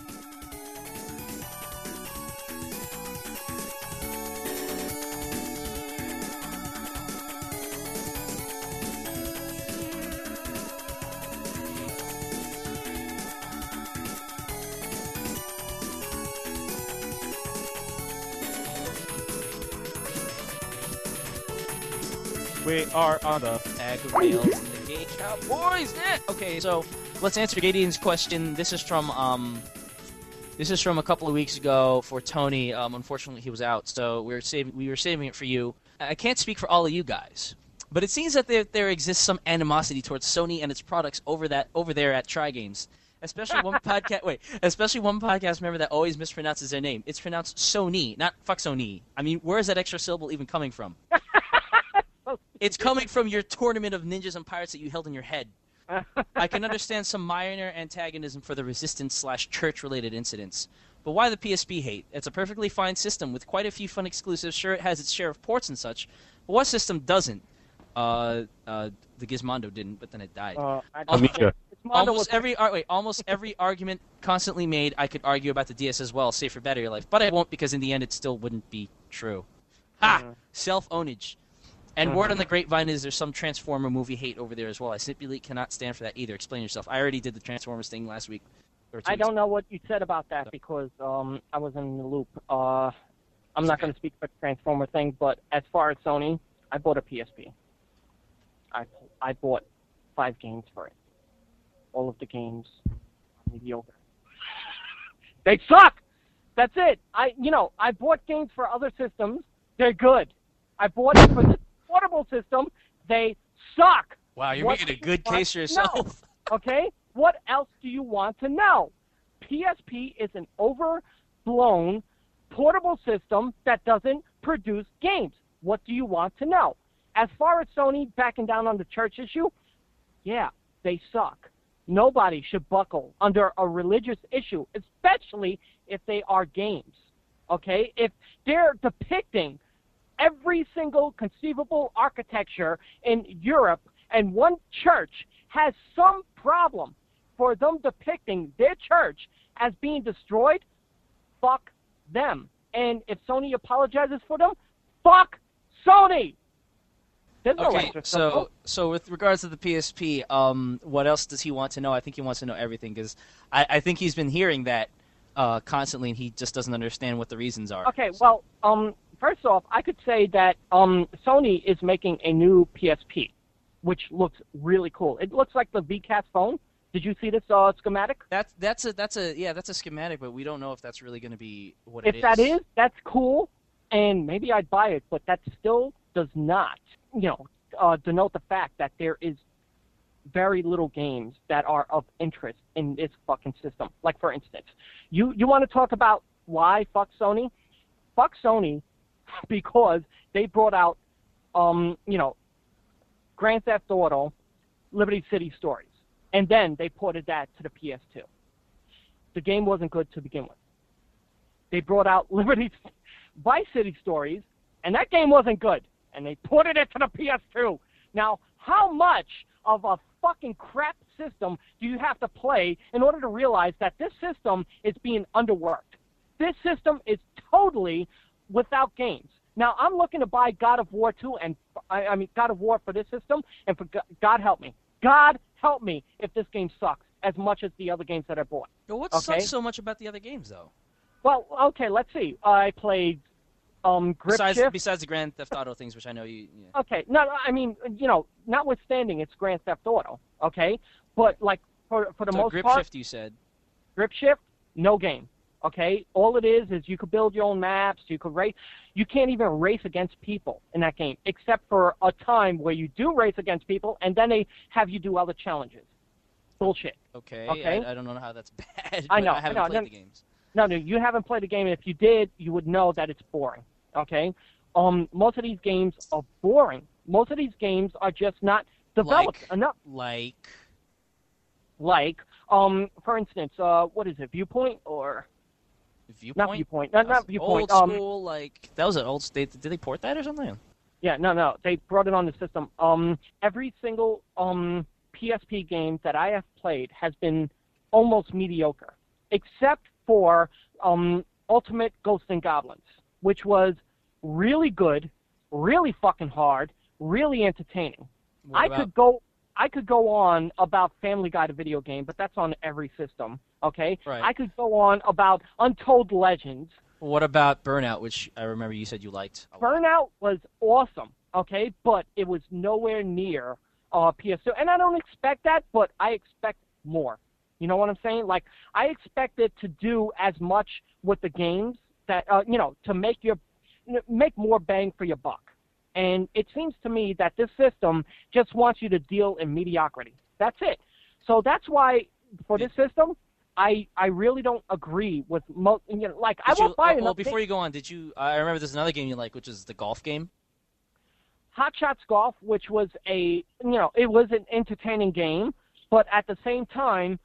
We are on the Ag Rails and the Gay Cowboys. Okay, so let's answer Gideon's question. This is from a couple of weeks ago for Tony. Unfortunately, he was out, so we were saving it for you. I can't speak for all of you guys, But it seems that there exists some animosity towards Sony and its products over there at TryGames. Especially one podcast member that always mispronounces their name. It's pronounced Sony, not fuck Sony. I mean, where is that extra syllable even coming from? It's coming from your tournament of ninjas and pirates that you held in your head. I can understand some minor antagonism for the resistance/church-related incidents. But why the PSP hate? It's a perfectly fine system with quite a few fun exclusives. Sure, it has its share of ports and such. But what system doesn't? The Gizmondo didn't, but then it died. Almost every argument constantly made, I could argue about the DS as well, save for Battery Life. But I won't, because in the end it still wouldn't be true. Ha! Self-ownage. And word on the grapevine is there's some Transformer movie hate over there as well. I simply cannot stand for that either. Explain yourself. I already did the Transformers thing last week. I don't know what you said about that because I was in the loop. I'm not going to speak for the Transformer thing, but as far as Sony, I bought a PSP. I bought 5 games for it. All of the games are mediocre. They suck! That's it. I bought games for other systems. They're good. I bought it for the portable system. They suck. Wow, you're making a good case for yourself. Okay? What else do you want to know? PSP is an overblown portable system that doesn't produce games. What do you want to know? As far as Sony backing down on the church issue, yeah, they suck. Nobody should buckle under a religious issue, especially if they are games. Okay? If they're depicting every single conceivable architecture in Europe and one church has some problem for them depicting their church as being destroyed, fuck them. And if Sony apologizes for them, fuck Sony! There's no Okay, answer. so with regards to the PSP, what else does he want to know? I think he wants to know everything, because I think he's been hearing that constantly, and he just doesn't understand what the reasons are. Okay, well, first off, I could say that Sony is making a new PSP, which looks really cool. It looks like the VCAS phone. Did you see this schematic? That's a schematic, but we don't know if that's really going to be what it is. If that is, that's cool, and maybe I'd buy it, but that still does not, denote the fact that there is very little games that are of interest in this fucking system. Like, for instance, you want to talk about why fuck Sony? Fuck Sony because they brought out, Grand Theft Auto, Liberty City Stories, and then they ported that to the PS2. The game wasn't good to begin with. They brought out Vice City Stories, and that game wasn't good, and they ported it to the PS2. Now, how much of a fucking crap system do you have to play in order to realize that this system is being underworked? This system is totally without games. Now, I'm looking to buy God of War 2, and I mean God of War for this system, and for God help me. God help me if this game sucks as much as the other games that I bought. But what sucks so much about the other games, though? Well, okay, let's see. I played Grip Shift. Besides the Grand Theft Auto things, which I know you... Yeah. Okay, no, I mean, notwithstanding it's Grand Theft Auto, okay? But, like, for the most Grip part... Shift, you said. Grip Shift, no game, okay? All it is you could build your own maps, you could race. You can't even race against people in that game, except for a time where you do race against people, and then they have you do other challenges. Bullshit. Okay? I don't know how that's bad, I know, I haven't played the games. No, you haven't played the game, and if you did, you would know that it's boring, okay? Most of these games are boring. Most of these games are just not developed enough. For instance, what is it, Viewpoint or... Viewpoint? Not Viewpoint. Not Viewpoint. Old school, that was an old state. Did they port that or something? Yeah, no. They brought it on the system. Every single PSP game that I have played has been almost mediocre, except for Ultimate Ghosts and Goblins, which was really good, really fucking hard, really entertaining. I could go on about Family Guy, the video game, but that's on every system, okay? Right. I could go on about Untold Legends. What about Burnout, which I remember you said you liked a lot? Burnout was awesome, okay? But it was nowhere near PS2. And I don't expect that, but I expect more. You know what I'm saying? Like, I expect it to do as much with the games that, to make more bang for your buck. And it seems to me that this system just wants you to deal in mediocrity. That's it. So that's why, for this system, I really don't agree with like I won't buy enough. Well, before you go on, I remember there's another game you like, which is the golf game. Hot Shots Golf, which was it was an entertaining game, but at the same time,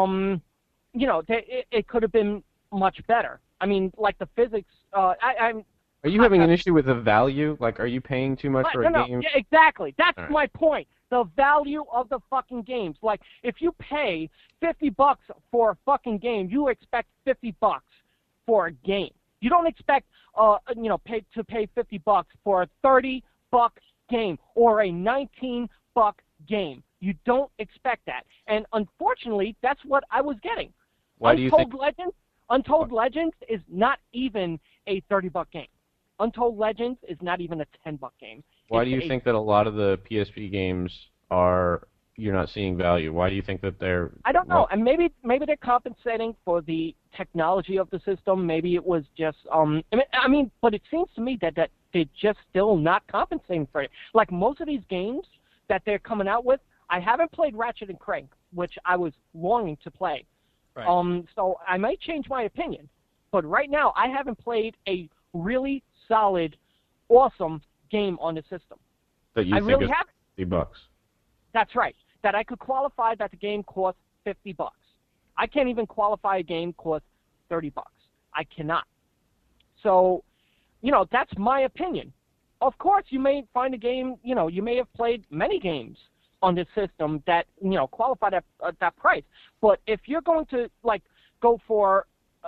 it could have been much better. I mean, like the physics. Are you having an issue with the value? Like, are you paying too much for a game? Yeah, exactly. That's All right. my point. The value of the fucking games. Like, if you pay $50 for a fucking game, you expect $50 for a game. You don't expect, pay $50 for a $30 game or a $19 game. You don't expect that. And unfortunately, that's what I was getting. Why do you think? Untold Legends is not even a $30 game. Untold Legends is not even a $10 game. Why do you think that a lot of the PSP games you're not seeing value? Why do you think that they're? I don't know. And maybe they're compensating for the technology of the system. Maybe it was just but it seems to me that they're just still not compensating for it. Like most of these games that they're coming out with, I haven't played Ratchet and Clank, which I was longing to play. Right. So I might change my opinion, but right now I haven't played a really solid, awesome game on the system. That you I think really is haven't. $50. That's right. That I could qualify that the game costs $50. I can't even qualify a game costs $30. I cannot. So, that's my opinion. Of course, you may find a game, you may have played many games on this system that, qualify that price. But if you're going to, go for,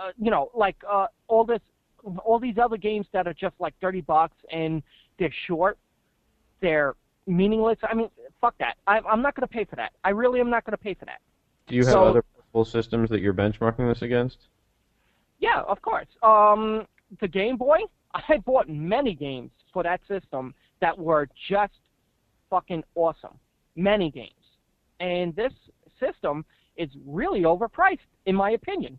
all these other games that are just like $30 and they're short, they're meaningless. I mean, fuck that. I'm not going to pay for that. I really am not going to pay for that. Do you have other full systems that you're benchmarking this against? Yeah, of course. The Game Boy, I bought many games for that system that were just fucking awesome. Many games. And this system is really overpriced, in my opinion.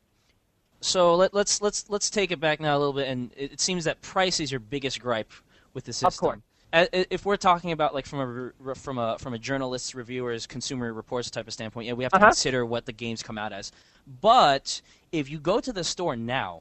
So let's take it back now a little bit, and it seems that price is your biggest gripe with the system. Of course. If we're talking about like from a journalist, reviewers, consumer reports type of standpoint, yeah, we have to consider what the games come out as. But if you go to the store now,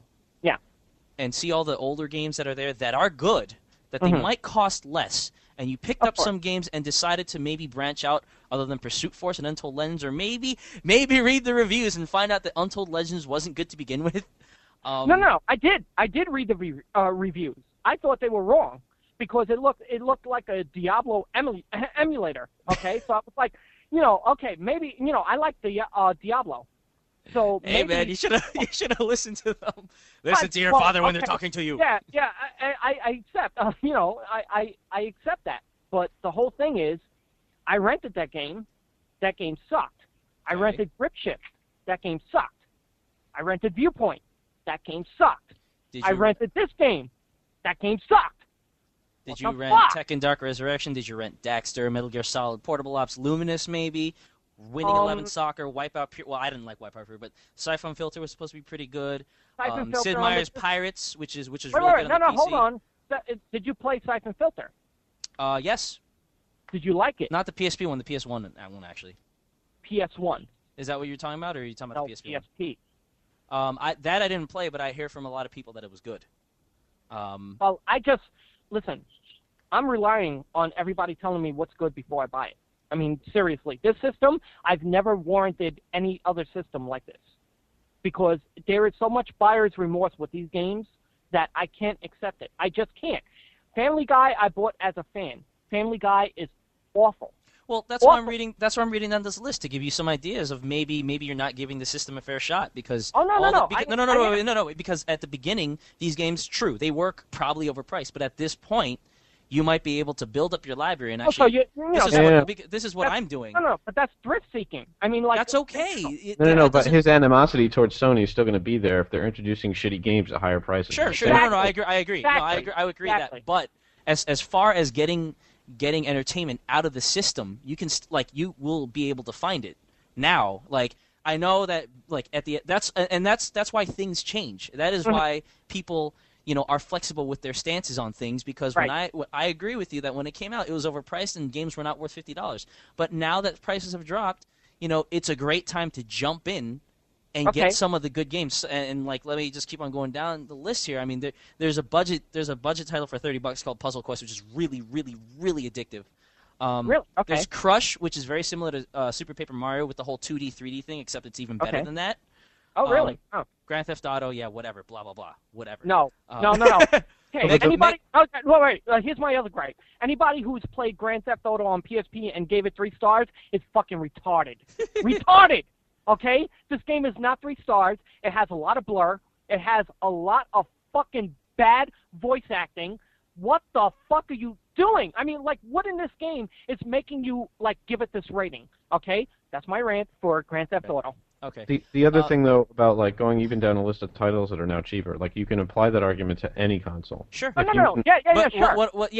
and see all the older games that are there that are good, that they might cost less, and you picked up some games and decided to maybe branch out other than Pursuit Force and Untold Legends, or maybe read the reviews and find out that Untold Legends wasn't good to begin with. No, I did read the reviews. I thought they were wrong because it looked like a Diablo emulator. Okay, so I was like, okay, maybe I like the Diablo. So hey maybe, man, you should have listened to them. Listen to your father when they're talking to you. Yeah, I accept. I accept that. But the whole thing is, I rented that game. That game sucked. I rented Grip Shift. That game sucked. I rented Viewpoint. That game sucked. I rented this game. That game sucked. Did you rent Tekken Dark Resurrection? Did you rent Daxter, Metal Gear Solid, Portable Ops, Luminous maybe? Winning 11 Soccer, Wipeout Pure. Well, I didn't like Wipeout Pure, but Siphon Filter was supposed to be pretty good. Sid Meier's Pirates, which is really good on the PC. Hold on. Did you play Siphon Filter? Yes. Did you like it? Not the PSP one, the PS1 one actually. PS1. Is that what you're talking about, or are you talking about the PSP? PSP. I didn't play, but I hear from a lot of people that it was good. Well, listen. I'm relying on everybody telling me what's good before I buy it. I mean, seriously, this system, I've never warranted any other system like this because there is so much buyer's remorse with these games that I can't accept it. I just can't. Family Guy, I bought as a fan. Family Guy is awful. Well, that's why I'm reading. That's why I'm reading down this list to give you some ideas of maybe you're not giving the system a fair shot because no. Because at the beginning, these games, true, they work probably overpriced, but at this point, you might be able to build up your library and actually. This is what I'm doing. No, but that's thrift seeking. I mean, like that's okay. No, but his animosity towards Sony is still going to be there if they're introducing shitty games at higher prices. Sure. Exactly. No, I agree. Exactly. No, I agree Exactly. that. But as far as getting entertainment out of the system, you can you will be able to find it now. Like I know that that's why things change. That is why people are flexible with their stances on things, because when I agree with you that when it came out, it was overpriced and games were not worth $50. But now that prices have dropped, it's a great time to jump in and get some of the good games. And like, let me just keep on going down the list here. I mean, there's a budget title for $30 called Puzzle Quest, which is really, really, really addictive. Really? Okay. There's Crush, which is very similar to Super Paper Mario with the whole 2D, 3D thing, except it's even better than that. Oh, really? Oh. Grand Theft Auto, yeah, whatever, blah, blah, blah, whatever. No. Hey, anybody? Wait. Here's my other gripe. Anybody who's played Grand Theft Auto on PSP and gave it 3 stars is fucking retarded. Retarded. Okay? This game is not 3 stars. It has a lot of blur. It has a lot of fucking bad voice acting. What the fuck are you doing? I mean, like, what in this game is making you, like, give it this rating? Okay? That's my rant for Grand Theft Auto. Okay. The other thing, though, about, like, going even down a list of titles that are now cheaper, like, you can apply that argument to any console. Sure. No. Yeah, sure.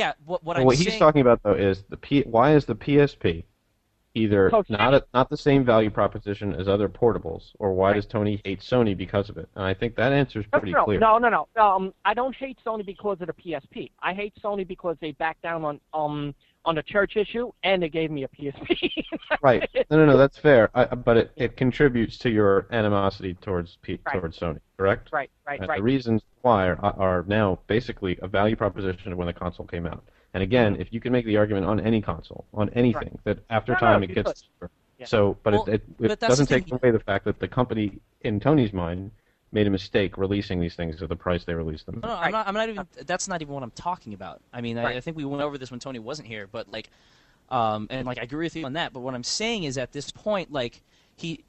What he's talking about, though, is why is the PSP either not the same value proposition as other portables, or why does Tony hate Sony because of it? And I think that answer is pretty clear. No. I don't hate Sony because of the PSP. I hate Sony because they backed down on the church issue, and they gave me a PSP. Right. No, that's fair. But it contributes to your animosity towards Sony, correct? Right. The reasons why are now basically a value proposition of when the console came out. And again, if you can make the argument on any console, on anything, that after time it gets cheaper. Yeah. So, but it doesn't take away the fact that the company, in Tony's mind, made a mistake releasing these things at the price they released them. No, I'm not even. That's not even what I'm talking about. I mean, I think we went over this when Tony wasn't here, but like, and like I agree with you on that. But what I'm saying is, at this point, like he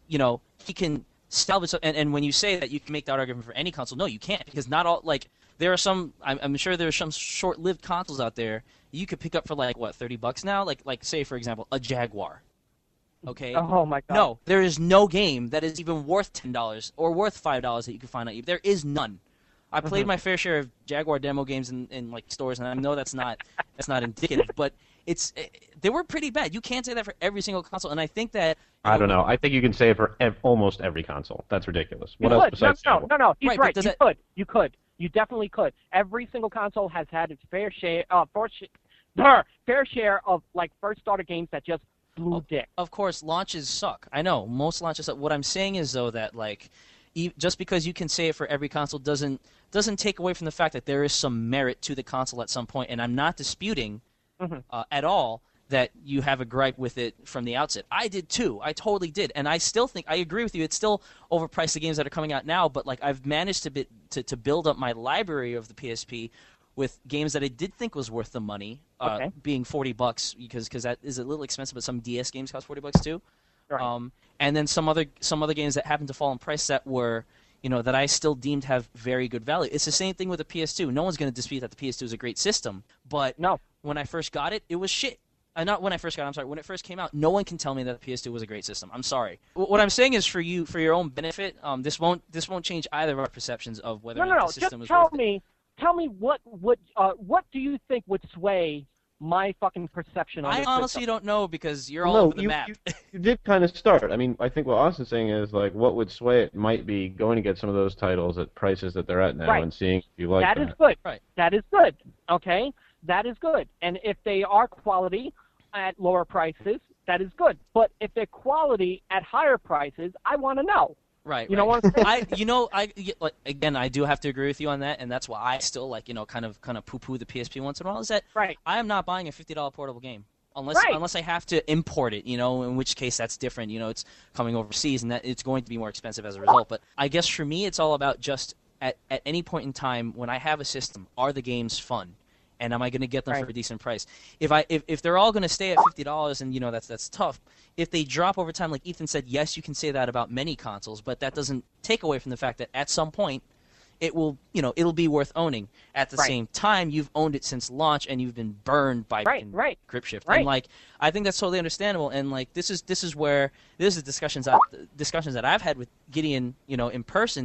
can salvage. And when you say that you can make that argument for any console, no, you can't, because not all like. There are some. I'm sure there are some short-lived consoles out there you could pick up for like what, $30 now. Like say for example a Jaguar. Okay. Oh my God. No, there is no game that is even worth $10 or worth $5 that you can find on eBay. There is none. I played my fair share of Jaguar demo games in like stores, and I know that's not indicative, but they were pretty bad. You can't say that for every single console, and I think that. I don't know. I think you can say it for almost every console. That's ridiculous. What else besides Jaguar? No. He's right. You could. You definitely could. Every single console has had its fair share of like first starter games that just blew dick. Of course, launches suck. I know most launches suck. What I'm saying is though that like, just because you can say it for every console doesn't take away from the fact that there is some merit to the console at some point. And I'm not disputing at all that you have a gripe with it from the outset. I did too. I totally did, and I still think I agree with you. It's still overpriced, the games that are coming out now, but like I've managed to build up my library of the PSP with games that I did think was worth the money, being $40 because that is a little expensive, but some DS games cost $40 too. Right. And then some other games that happened to fall in price that were that I still deemed have very good value. It's the same thing with the PS2. No one's going to dispute that the PS2 is a great system, but when I first got it, it was shit. Not when I first got it, I'm sorry. When it first came out, no one can tell me that the PS2 was a great system. I'm sorry. What I'm saying is for your own benefit, this won't change either of our perceptions of whether or not the system is worth it. Tell me what do you think would sway my fucking perception on this I honestly system? don't know, because you're all over the map. You did kind of start. I mean, I think what Austin's saying is, like, what would sway it might be going to get some of those titles at prices that they're at now and seeing if you like that. That is good. Right. That is good. Okay? That is good. And if they are quality at lower prices, that is good. But if they're quality at higher prices, I want to know. Right. You know what I'm saying? Again, I do have to agree with you on that, and that's why I still kind of poo-poo the PSP once in a while. Is that I am not buying a $50 portable game unless I have to import it. In which case that's different. It's coming overseas, and that it's going to be more expensive as a result. But I guess for me, it's all about just at any point in time when I have a system, are the games fun? And am I going to get them for a decent price? If they're all going to stay at $50, and that's tough. If they drop over time, like Ethan said, yes, you can say that about many consoles, but that doesn't take away from the fact that at some point, it will it'll be worth owning. At the same time, you've owned it since launch, and you've been burned by grip shift. And like I think that's totally understandable. And like this is discussions that I've had with Gideon, in person.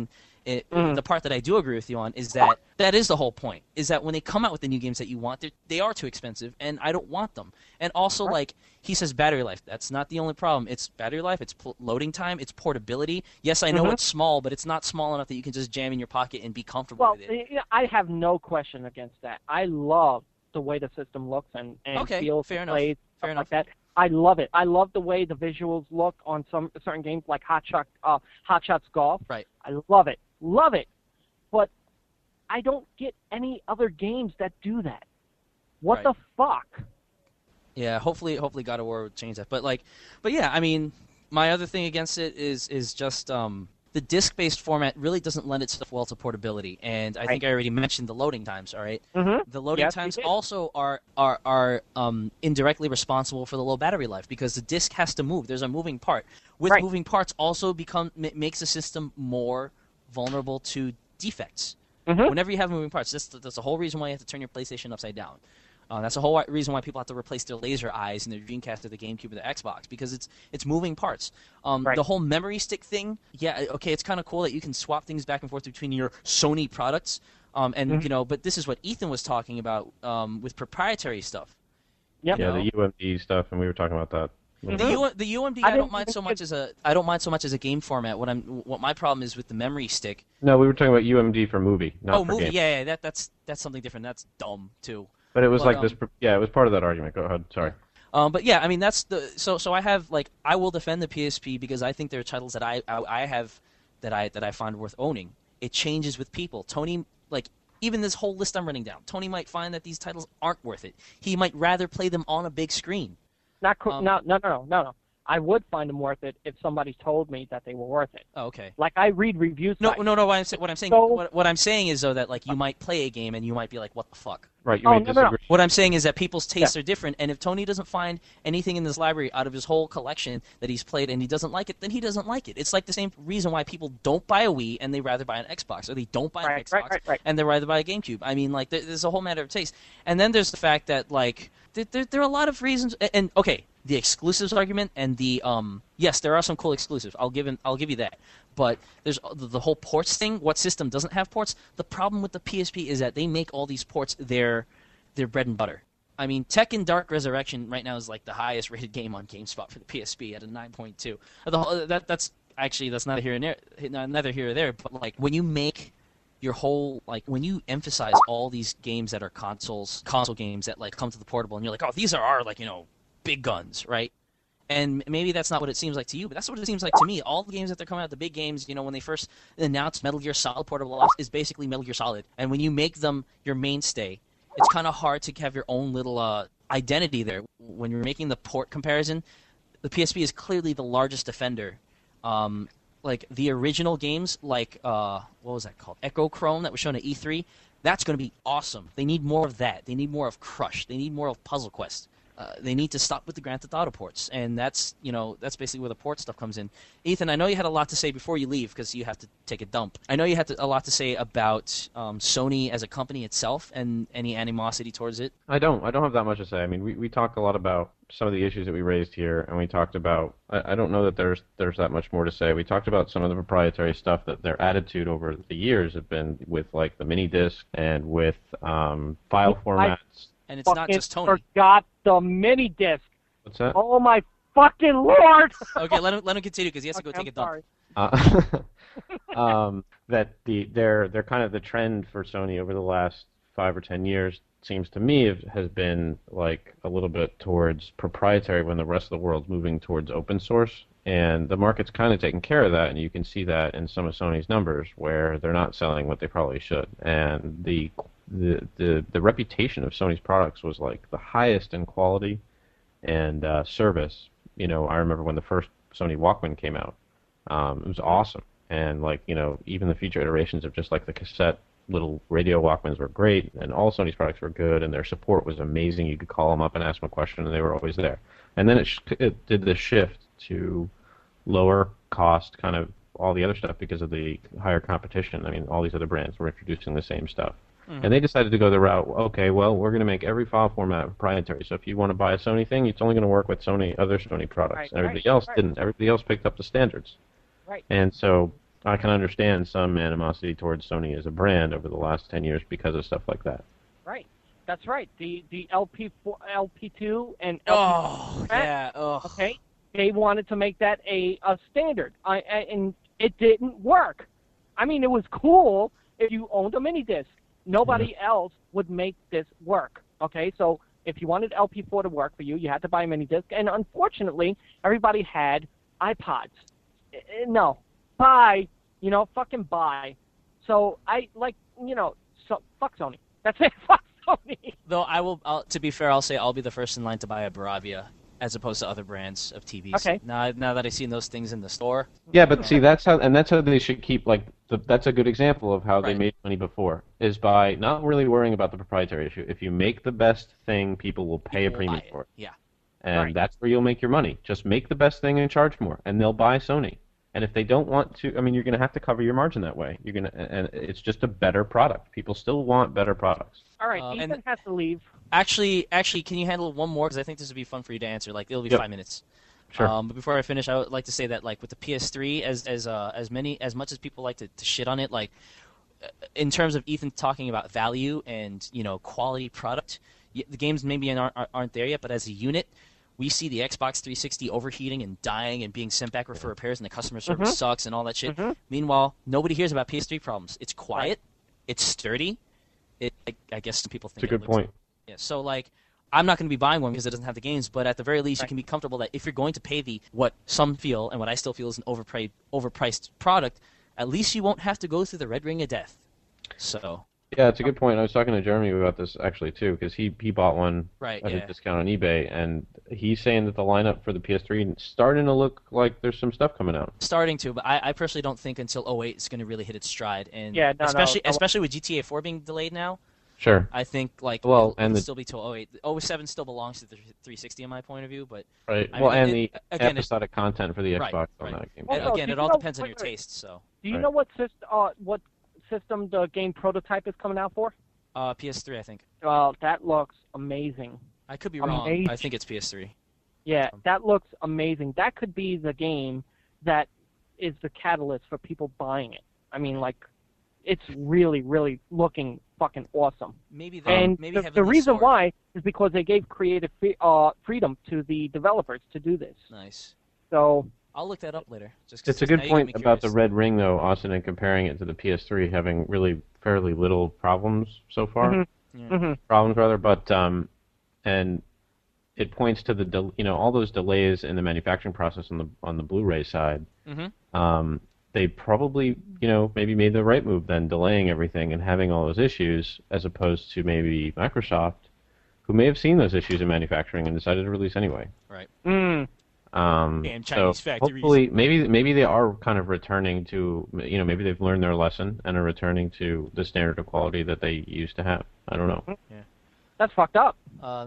The part that I do agree with you on is that is the whole point. Is that when they come out with the new games that you want, they are too expensive, and I don't want them. And also, like he says, battery life. That's not the only problem. It's battery life. It's loading time. It's portability. Yes, I know it's small, but it's not small enough that you can just jam in your pocket and be comfortable with it. Well, I have no question against that. I love the way the system looks and feels, plays, stuff like that. I love it. I love the way the visuals look on some certain games like Hot Shots Golf. Right. I love it. Love it. But I don't get any other games that do that. What the fuck? Yeah, hopefully God of War would change that. But yeah, I mean, my other thing against it is just the disc-based format really doesn't lend itself well to portability, and I think I already mentioned the loading times. All right, the loading times also are indirectly responsible for the low battery life because the disc has to move. There's a moving part. With moving parts, also makes the system more vulnerable to defects. Whenever you have moving parts, that's the whole reason why you have to turn your PlayStation upside down. That's the whole reason why people have to replace their laser eyes in their Dreamcast or the GameCube or the Xbox, because it's moving parts. The whole memory stick thing, it's kind of cool that you can swap things back and forth between your Sony products, but this is what Ethan was talking about with proprietary stuff. Yep. Yeah, the UMD stuff, and we were talking about that. The UMD I don't mind so much as a game format. What my problem is with the memory stick. No, we were talking about UMD for movie, not for movie. game. Yeah, that's something different. That's dumb too. But it was it was part of that argument. Go ahead, sorry. But yeah, I mean that's so I have I will defend the PSP because I think there are titles that I have that I find worth owning. It changes with people. Tony, even this whole list I'm running down, Tony might find that these titles aren't worth it. He might rather play them on a big screen. No. I would find them worth it if somebody told me that they were worth it. Oh, okay. I read reviews. No. What I'm saying is though that you might play a game and you might be like, what the fuck? Right. You may disagree. What I'm saying is that people's tastes are different, and if Tony doesn't find anything in this library out of his whole collection that he's played and he doesn't like it, then he doesn't like it. It's like the same reason why people don't buy a Wii and they rather buy an Xbox, or they don't buy an Xbox and they rather buy a GameCube. I mean, there's a whole matter of taste. And then there's the fact that there are a lot of reasons. And okay, the exclusives argument and the yes, there are some cool exclusives. I'll give you that. But there's the whole ports thing. What system doesn't have ports? The problem with the PSP is that they make all these ports their bread and butter. I mean, Tekken Dark Resurrection right now is the highest rated game on GameSpot for the PSP at a 9.2. That's neither here nor there. But when you make your whole when you emphasize all these games that are console games that come to the portable, and you're like, oh, these are our big guns, right? And maybe that's not what it seems like to you, but that's what it seems like to me. All the games that they're coming out, the big games, when they first announced Metal Gear Solid Portable Ops, is basically Metal Gear Solid. And when you make them your mainstay, it's kind of hard to have your own little identity there. When you're making the port comparison, the PSP is clearly the largest offender. The original games, what was that called? Echo Chrome that was shown at E3, that's going to be awesome. They need more of that. They need more of Crush. They need more of Puzzle Quest. They need to stop with the Grand Theft Auto ports, and that's basically where the port stuff comes in. Ethan, I know you had a lot to say before you leave because you have to take a dump. I know you had a lot to say about Sony as a company itself and any animosity towards it. I don't have that much to say. I mean, we talked a lot about some of the issues that we raised here, and we talked about. I don't know that there's that much more to say. We talked about some of the proprietary stuff that their attitude over the years have been with the mini disc and with file formats. And it's not just Tony. Forgot the mini disc. What's that? Oh my fucking lord! Okay, let him continue because he has to go take a dump. That they're kind of the trend for Sony over the last 5 or 10 years seems to me has been a little bit towards proprietary when the rest of the world's moving towards open source, and the market's kind of taking care of that, and you can see that in some of Sony's numbers where they're not selling what they probably should, and the reputation of Sony's products was the highest in quality and service. I remember when the first Sony Walkman came out, it was awesome, and even the future iterations of just the cassette little radio Walkmans were great, and all Sony's products were good, and their support was amazing. You could call them up and ask them a question, and they were always there. And then it did this shift to lower cost, kind of all the other stuff because of the higher competition. I mean, all these other brands were introducing the same stuff. And they decided to go the route, okay, well, we're going to make every file format proprietary. So if you want to buy a Sony thing, it's only going to work with other Sony products. And everybody else didn't. Everybody else picked up the standards. Right. And so I can understand some animosity towards Sony as a brand over the last 10 years because of stuff like that. Right. That's right. The LP4, LP2, and LP4. Oh, yeah. Oh. Okay. They wanted to make that a standard, and it didn't work. I mean, it was cool if you owned a mini disc. Nobody else would make this work. Okay, so if you wanted LP4 to work for you, you had to buy a mini disc, and unfortunately, everybody had iPods. No, buy, fucking buy. So so fuck Sony. That's it. Fuck Sony. Though to be fair, I'll say I'll be the first in line to buy a Bravia as opposed to other brands of TVs. Okay. Now that I've seen those things in the store. Yeah, but see, that's how they should keep, that's a good example of how they Right. made money before, is by not really worrying about the proprietary issue. If you make the best thing, people will pay a People will premium buy it. for it. Yeah. And Right. that's where you'll make your money. Just make the best thing and charge more, and they'll buy Sony. And if they don't want to, I mean, you're going to have to cover your margin that way. And it's just a better product. People still want better products. All right, and- Ethan has to leave. Actually, can you handle one more? Because I think this would be fun for you to answer. It'll be Yep. 5 minutes. Sure. But before I finish, I would like to say that, with the PS3, as much as people like to shit on it, in terms of Ethan talking about value and quality product, the games maybe aren't there yet, but as a unit, we see the Xbox 360 overheating and dying and being sent back for repairs, and the customer service sucks and all that shit. Meanwhile, nobody hears about PS3 problems. It's quiet, it's sturdy. I guess some people think It's a good it looks point. Yeah, so I'm not going to be buying one because it doesn't have the games, but at the very least, you can be comfortable that if you're going to pay what some feel and what I still feel is an overpriced product, at least you won't have to go through the red ring of death. So. Yeah, it's a good point. I was talking to Jeremy about this actually too, because he bought one Right, at yeah. a discount on eBay, and he's saying that the lineup for the PS3 is starting to look like there's some stuff coming out. Starting to, but I personally don't think until 08 it's going to really hit its stride, and Yeah, no, especially with GTA 4 being delayed now, Sure. I think Well, and it'll the- still be till 08. 07 still belongs to the 360 in my point of view, but Right. I Well, mean, and it- the again, it- episodic content for the Right, Xbox on right. that game. Well, and no, again, do it you all know- depends on wait, your wait. taste. So Do you Right. know what system the game prototype is coming out for? PS3, I think. Well, that looks amazing. I could be wrong. Amazing. I think it's PS3. Yeah, that looks amazing. That could be the game that is the catalyst for people buying it. I mean, it's really, really looking fucking awesome. Maybe And maybe the Heavenly reason Sword. why is because they gave creative freedom to the developers to do this. Nice. So, I'll look that up later. Just 'cause It's a good now you point get me about the curious. Red Ring, though, Austin, and comparing it to the PS3 having really fairly little problems so far. Problems, rather, but and it points to the all those delays in the manufacturing process on the Blu-ray side. They probably maybe made the right move then, delaying everything and having all those issues, as opposed to maybe Microsoft, who may have seen those issues in manufacturing and decided to release anyway. Right. Damn Chinese so factories. hopefully, maybe they are kind of returning to, maybe they've learned their lesson and are returning to the standard of quality that they used to have. I don't know. that's fucked up.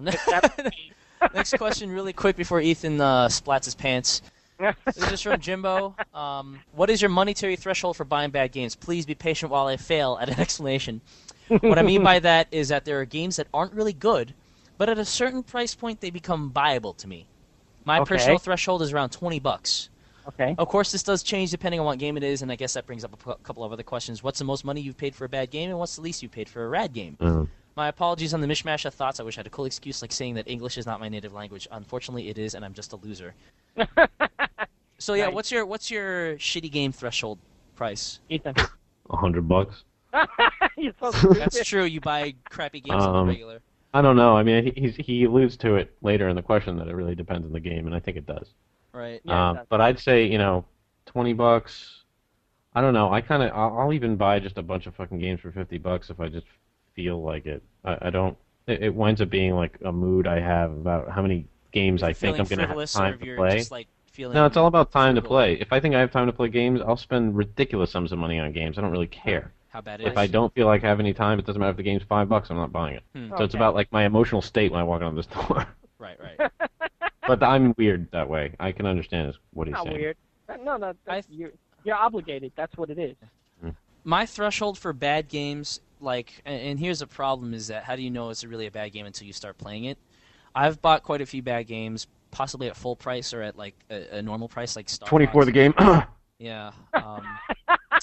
Next question, really quick before Ethan splats his pants. This is from Jimbo. What is your monetary threshold for buying bad games? Please be patient while I fail at an explanation. What I mean by that is that there are games that aren't really good, but at a certain price point they become viable to me. My Okay. personal threshold is around $20. Okay. Of course, this does change depending on what game it is, and I guess that brings up a couple of other questions. What's the most money you've paid for a bad game, and what's the least you've paid for a rad game? My apologies on the mishmash of thoughts. I wish I had a cool excuse like saying that English is not my native language. Unfortunately, it is, and I'm just a loser. So yeah, Nice. what's your shitty game threshold price? Ethan. $100. You're so stupid. That's true. You buy crappy games on the regular. I don't know. I mean, he alludes to it later in the question that it really depends on the game, and I think it does. Right. Yeah, it does. But I'd say $20. I don't know. I'll even buy just a bunch of fucking games for $50 if I just feel like it. I don't. It winds up being like a mood I have about how many games I think Feeling I'm going to have frivolous, or time if to you're play. just like feeling. No, it's all about time to frugal. play. If I think I have time to play games, I'll spend ridiculous sums of money on games. I don't really care. How bad it If is. I don't feel like I have any time, it doesn't matter if the game's $5. I'm not buying it. So it's Okay. about like my emotional state when I walk out of the store. Right. Right. But I'm weird that way. I can understand what he's Not saying. weird. No, you're obligated. That's what it is. My threshold for bad games, and here's the problem, is that how do you know it's really a bad game until you start playing it? I've bought quite a few bad games, possibly at full price or at like a normal price, like Star 24 Fox. the game. Yeah.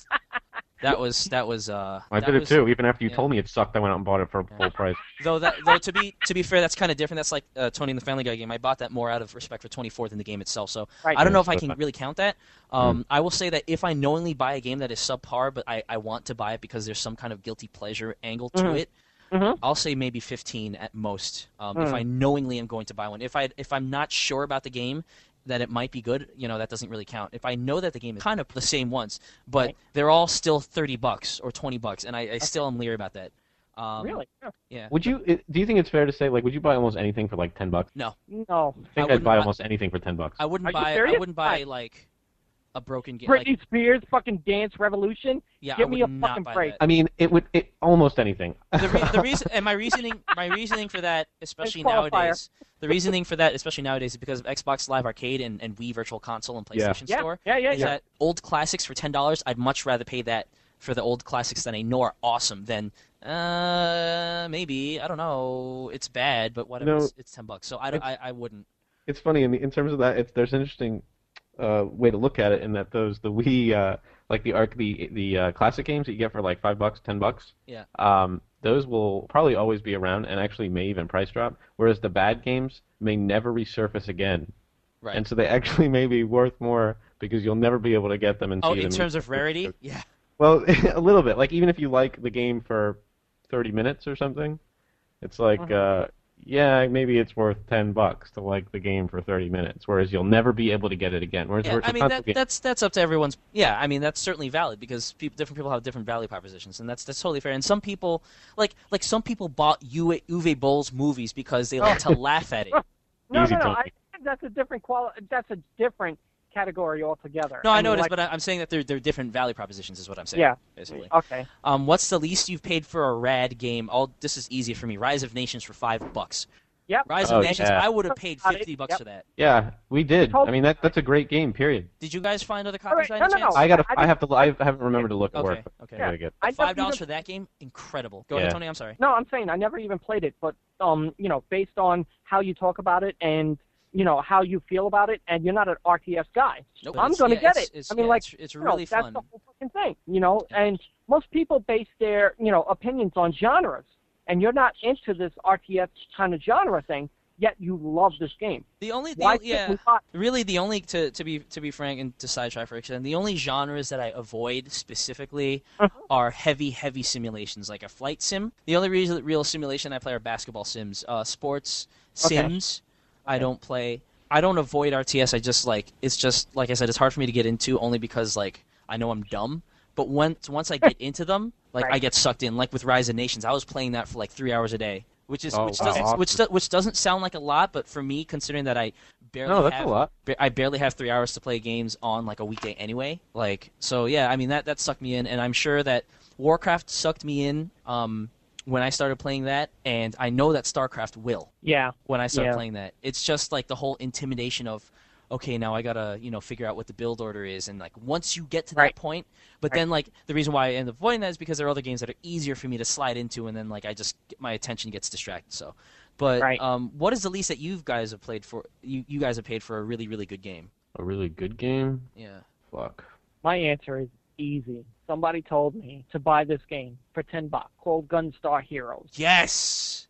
That was I that did it was- too. Even after you yeah. told me it sucked, I went out and bought it for full price. Though to be fair, that's kind of different. That's like Tony and the Family Guy game. I bought that more out of respect for 24 than the game itself. So Right. I don't know if Yeah, I so- can really count that. I will say that if I knowingly buy a game that is subpar, but I want to buy it because there's some kind of guilty pleasure angle to it, I'll say maybe 15 at most. If I knowingly am going to buy one, if I'm not sure about the game, that it might be good, that doesn't really count. If I know that the game is kind of the same ones, but Right. they're all still $30 or $20, and I still am leery about that. Really? No. Yeah. Do you think it's fair to say, like, would you buy almost anything for like $10? No. No. I think I'd buy almost anything for $10. I wouldn't Are you buy. I serious? wouldn't buy Why? like a broken game. Britney Like, Spears fucking Dance Revolution? yeah, Give I me would a not fucking buy break. that. I mean, it almost anything. The reason and my reasoning for that, especially qualifier. nowadays, the reasoning for that, especially nowadays, is because of Xbox Live Arcade and Wii Virtual Console and Yeah. PlayStation Store. Yeah. Is that old classics for $10? I'd much rather pay that for the old classics that I know are awesome than maybe I don't know. It's bad, but whatever. No, it's $10. So I wouldn't. It's funny in terms of that. There's an interesting way to look at it in that the Wii like the classic games that you get for like $5, $10. Yeah. Those will probably always be around and actually may even price drop. Whereas the bad games may never resurface again. Right. And so they actually may be worth more because you'll never be able to get them and see them. in terms of rarity, yeah. Well, a little bit. Like even if you like the game for 30 minutes or something, it's like yeah, maybe it's worth $10 to like the game for 30 minutes, whereas you'll never be able to get it again. Whereas Yeah, Virtual I mean Console game- that's up to everyone's. Yeah, I mean that's certainly valid because different people have different value propositions, and that's totally fair. And some people like some people bought Uwe Boll's movies because they like to laugh at it. No, Easy, no, no. Tony. I think that's a different That's a different category altogether. No, I mean, know it is, like- but I'm saying that they're different value propositions, is what I'm saying. Yeah. basically. Okay. What's the least you've paid for a rad game? This is easy for me. Rise of Nations for $5. Yep. Rise Oh, of Nations, yeah. I would have paid Got it. $50 Yep. for that. Yeah, we did. Told- I mean that's a great game. Period. Did you guys find other All copies right, by any no, no, chance? no. I I haven't remembered to look at work. Okay, okay. I gotta get. I never $5 even- for that game? Incredible. Go Yeah. ahead, Tony. I'm sorry. No, I'm saying I never even played it, but based on how you talk about it and how you feel about it, and you're not an RTS guy. Nope. I'm It's- going to yeah, get it. it's- I mean, yeah, like it's really that's fun. the whole fucking thing, And most people base their opinions on genres, and you're not into this RTS kind of genre thing. Yet you love this game. Why yeah, couldn't we not? really the only to be frank and to sidetrack for a second, the only genres that I avoid specifically are heavy simulations like a flight sim. The only real simulation I play are basketball sims, sports sims. I don't play. I don't avoid RTS. I just it's just like I said, it's hard for me to get into only because like I know I'm dumb. But once I get into them, like I get sucked in. Like with Rise of Nations, I was playing that for like 3 hours a day. Which doesn't sound like a lot, but for me, considering that I barely that's a lot. I barely have 3 hours to play games on like a weekday anyway. So yeah, I mean that sucked me in, and I'm sure that Warcraft sucked me in when I started playing that, and I know that StarCraft will. Yeah. When I start Yeah. playing that, it's just like the whole intimidation of, okay, now I gotta figure out what the build order is, and like once you get to that Right. point, but then like the reason why I end up avoiding that is because there are other games that are easier for me to slide into, and then like my attention gets distracted. So, but Right. what is the least that you guys have played for? You guys have paid for a really really good game? A really good game. Yeah. Fuck. My answer is easy. Somebody told me to buy this game for $10 called Gunstar Heroes. Yes.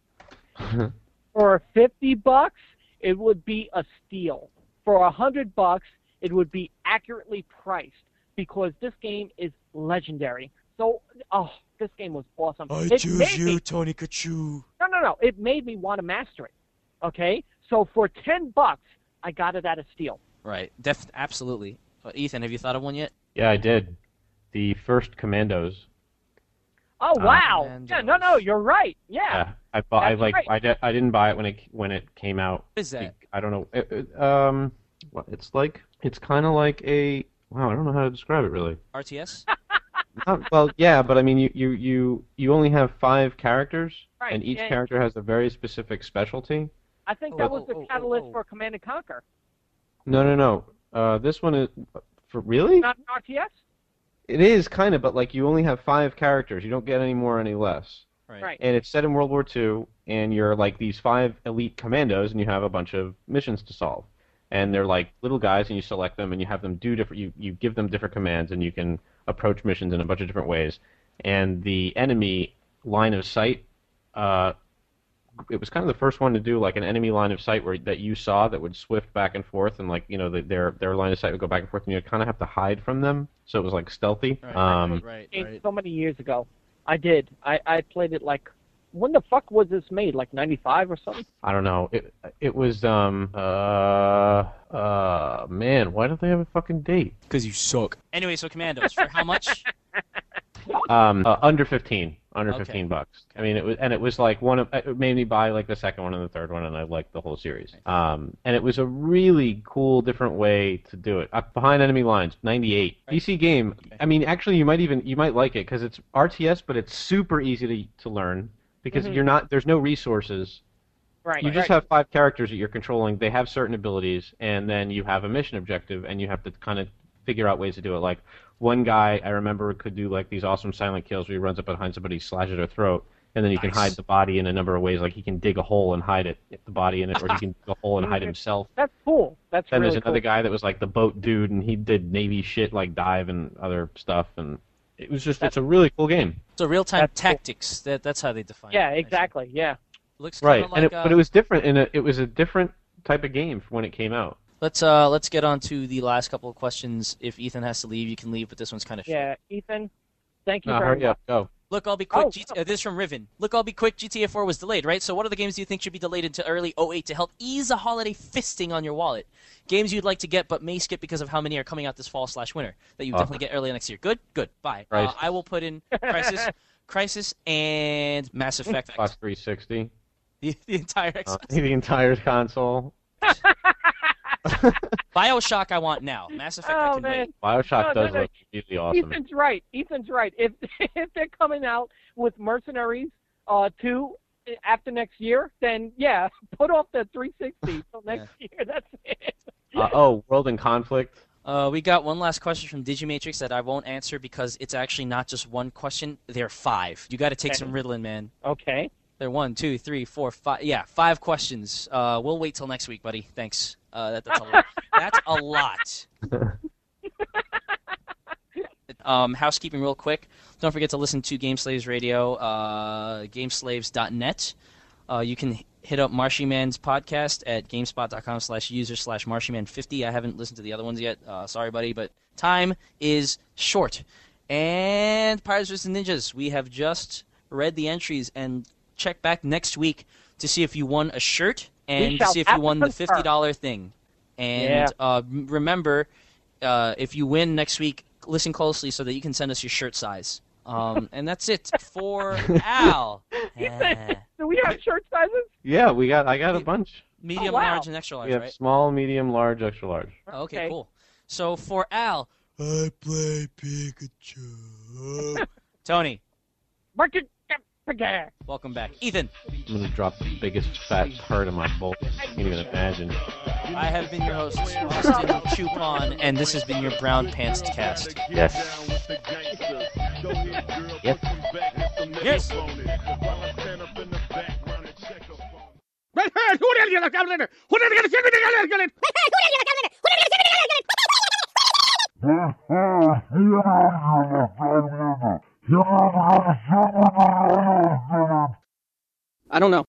For $50, it would be a steal. For $100, it would be accurately priced because this game is legendary. So, this game was awesome. I It choose made you, me- Tony Kachu. No. It made me want to master it. Okay? So for $10, I got it at a steal. Right. Absolutely. Ethan, have you thought of one yet? Yeah, I did. The first Commandos. Oh, wow. Commandos. Yeah, no, you're right. Yeah. Yeah, I bought. That's right. I didn't buy it when it came out. What is that? I don't know. What it's like? It's kind of like a. Wow, I don't know how to describe it really. RTS? Well, yeah, but I mean, you only have 5 characters, Right, and each yeah. character has a very specific specialty. I think that was the oh, catalyst oh. for Command & Conquer. No. This one is for really. Not an RTS? It is kind of, but like you only have 5 characters. You don't get any more, any less. Right. And it's set in World War II, and you're like these 5 elite commandos, and you have a bunch of missions to solve. And they're like little guys, and you select them, and you have them do different. You give them different commands, and you can approach missions in a bunch of different ways. And the enemy line of sight, it was kind of the first one to do like an enemy line of sight that you saw that would swift back and forth, and like their line of sight would go back and forth, and you kind of have to hide from them, so it was like stealthy. Right. So many years ago, I did. I played it like. When the fuck was this made? Like 95 or something? I don't know. It was man, why don't they have a fucking date? Because you suck. Anyway, so Commandos, for how much? Under 15. Under Okay. $15. I mean, it was like it made me buy like the second one and the third one, and I liked the whole series. And it was a really cool, different way to do it. Behind Enemy Lines, 98. PC game. I mean, actually, you might like it because it's RTS, but it's super easy to learn because there's no resources. Right. You just have 5 characters that you're controlling. They have certain abilities, and then you have a mission objective, and you have to kind of figure out ways to do it. Like, one guy, I remember, could do like these awesome silent kills where he runs up behind somebody, slashes their throat, and then you can hide the body in a number of ways. Like, he can dig a hole and hide the body in it, or he can dig a hole and hide himself. That's cool. That's Then really there's another cool. guy that was like the boat dude, and he did Navy shit like dive and other stuff, and it was just, it's a really cool game. So real-time That's cool. tactics. That's how they define it. Yeah, actually. exactly. Yeah. Looks Right, kinda like, but it was different, it was a different type of game when it came out. Let's get on to the last couple of questions. If Ethan has to leave, you can leave, but this one's kind of short. Yeah, Ethan, thank you No, very hurry much. up, go. Look, I'll be quick. Oh. This is from Riven. Look, I'll be quick. GTA 4 was delayed, right? So what other games do you think should be delayed into early 08 to help ease the holiday fisting on your wallet? Games you'd like to get but may skip because of how many are coming out this fall/winter that you definitely get early next year. Good? Good. Bye. Crisis. I will put in Crisis, and Mass Effect. Xbox 360. The entire Xbox. The entire console. BioShock I want now. Mass Effect I Oh can man, wait. BioShock No, does no. look really awesome. Ethan's right. Ethan's right. If they're coming out with Mercenaries 2 after next year, then yeah, put off the 360 till next year. That's it. World in Conflict. We got one last question from Digimatrix that I won't answer because it's actually not just one question. They're 5. You got to take some riddling, man. Okay. They're 1, 2, 3, 4, 5. Yeah, 5 questions. We'll wait till next week, buddy. Thanks. That's a lot. That's a lot. Housekeeping real quick. Don't forget to listen to Game Slaves Radio, gameslaves.net. You can hit up Marshy Man's podcast at gamespot.com/user/MarshyMan50. I haven't listened to the other ones yet. Sorry, buddy, but time is short. And Pirates vs. Ninjas, we have just read the entries and check back next week to see if you won a shirt and to see if you won the $50 thing. And remember, if you win next week, listen closely so that you can send us your shirt size. And that's it for Al. Do we have shirt sizes? Yeah, I got a bunch. Medium, Oh, wow. large, and extra large, We have right? small, medium, large, extra large. Okay, cool. So for Al, I play Pikachu. Tony, Market. welcome back. Ethan, I'm gonna drop the biggest fat turd in my bowl. Can't even imagine. I have been your host, Austin Chupon, and this has been your Brown Pants Cast. Yes. Yes. Yes. I don't know.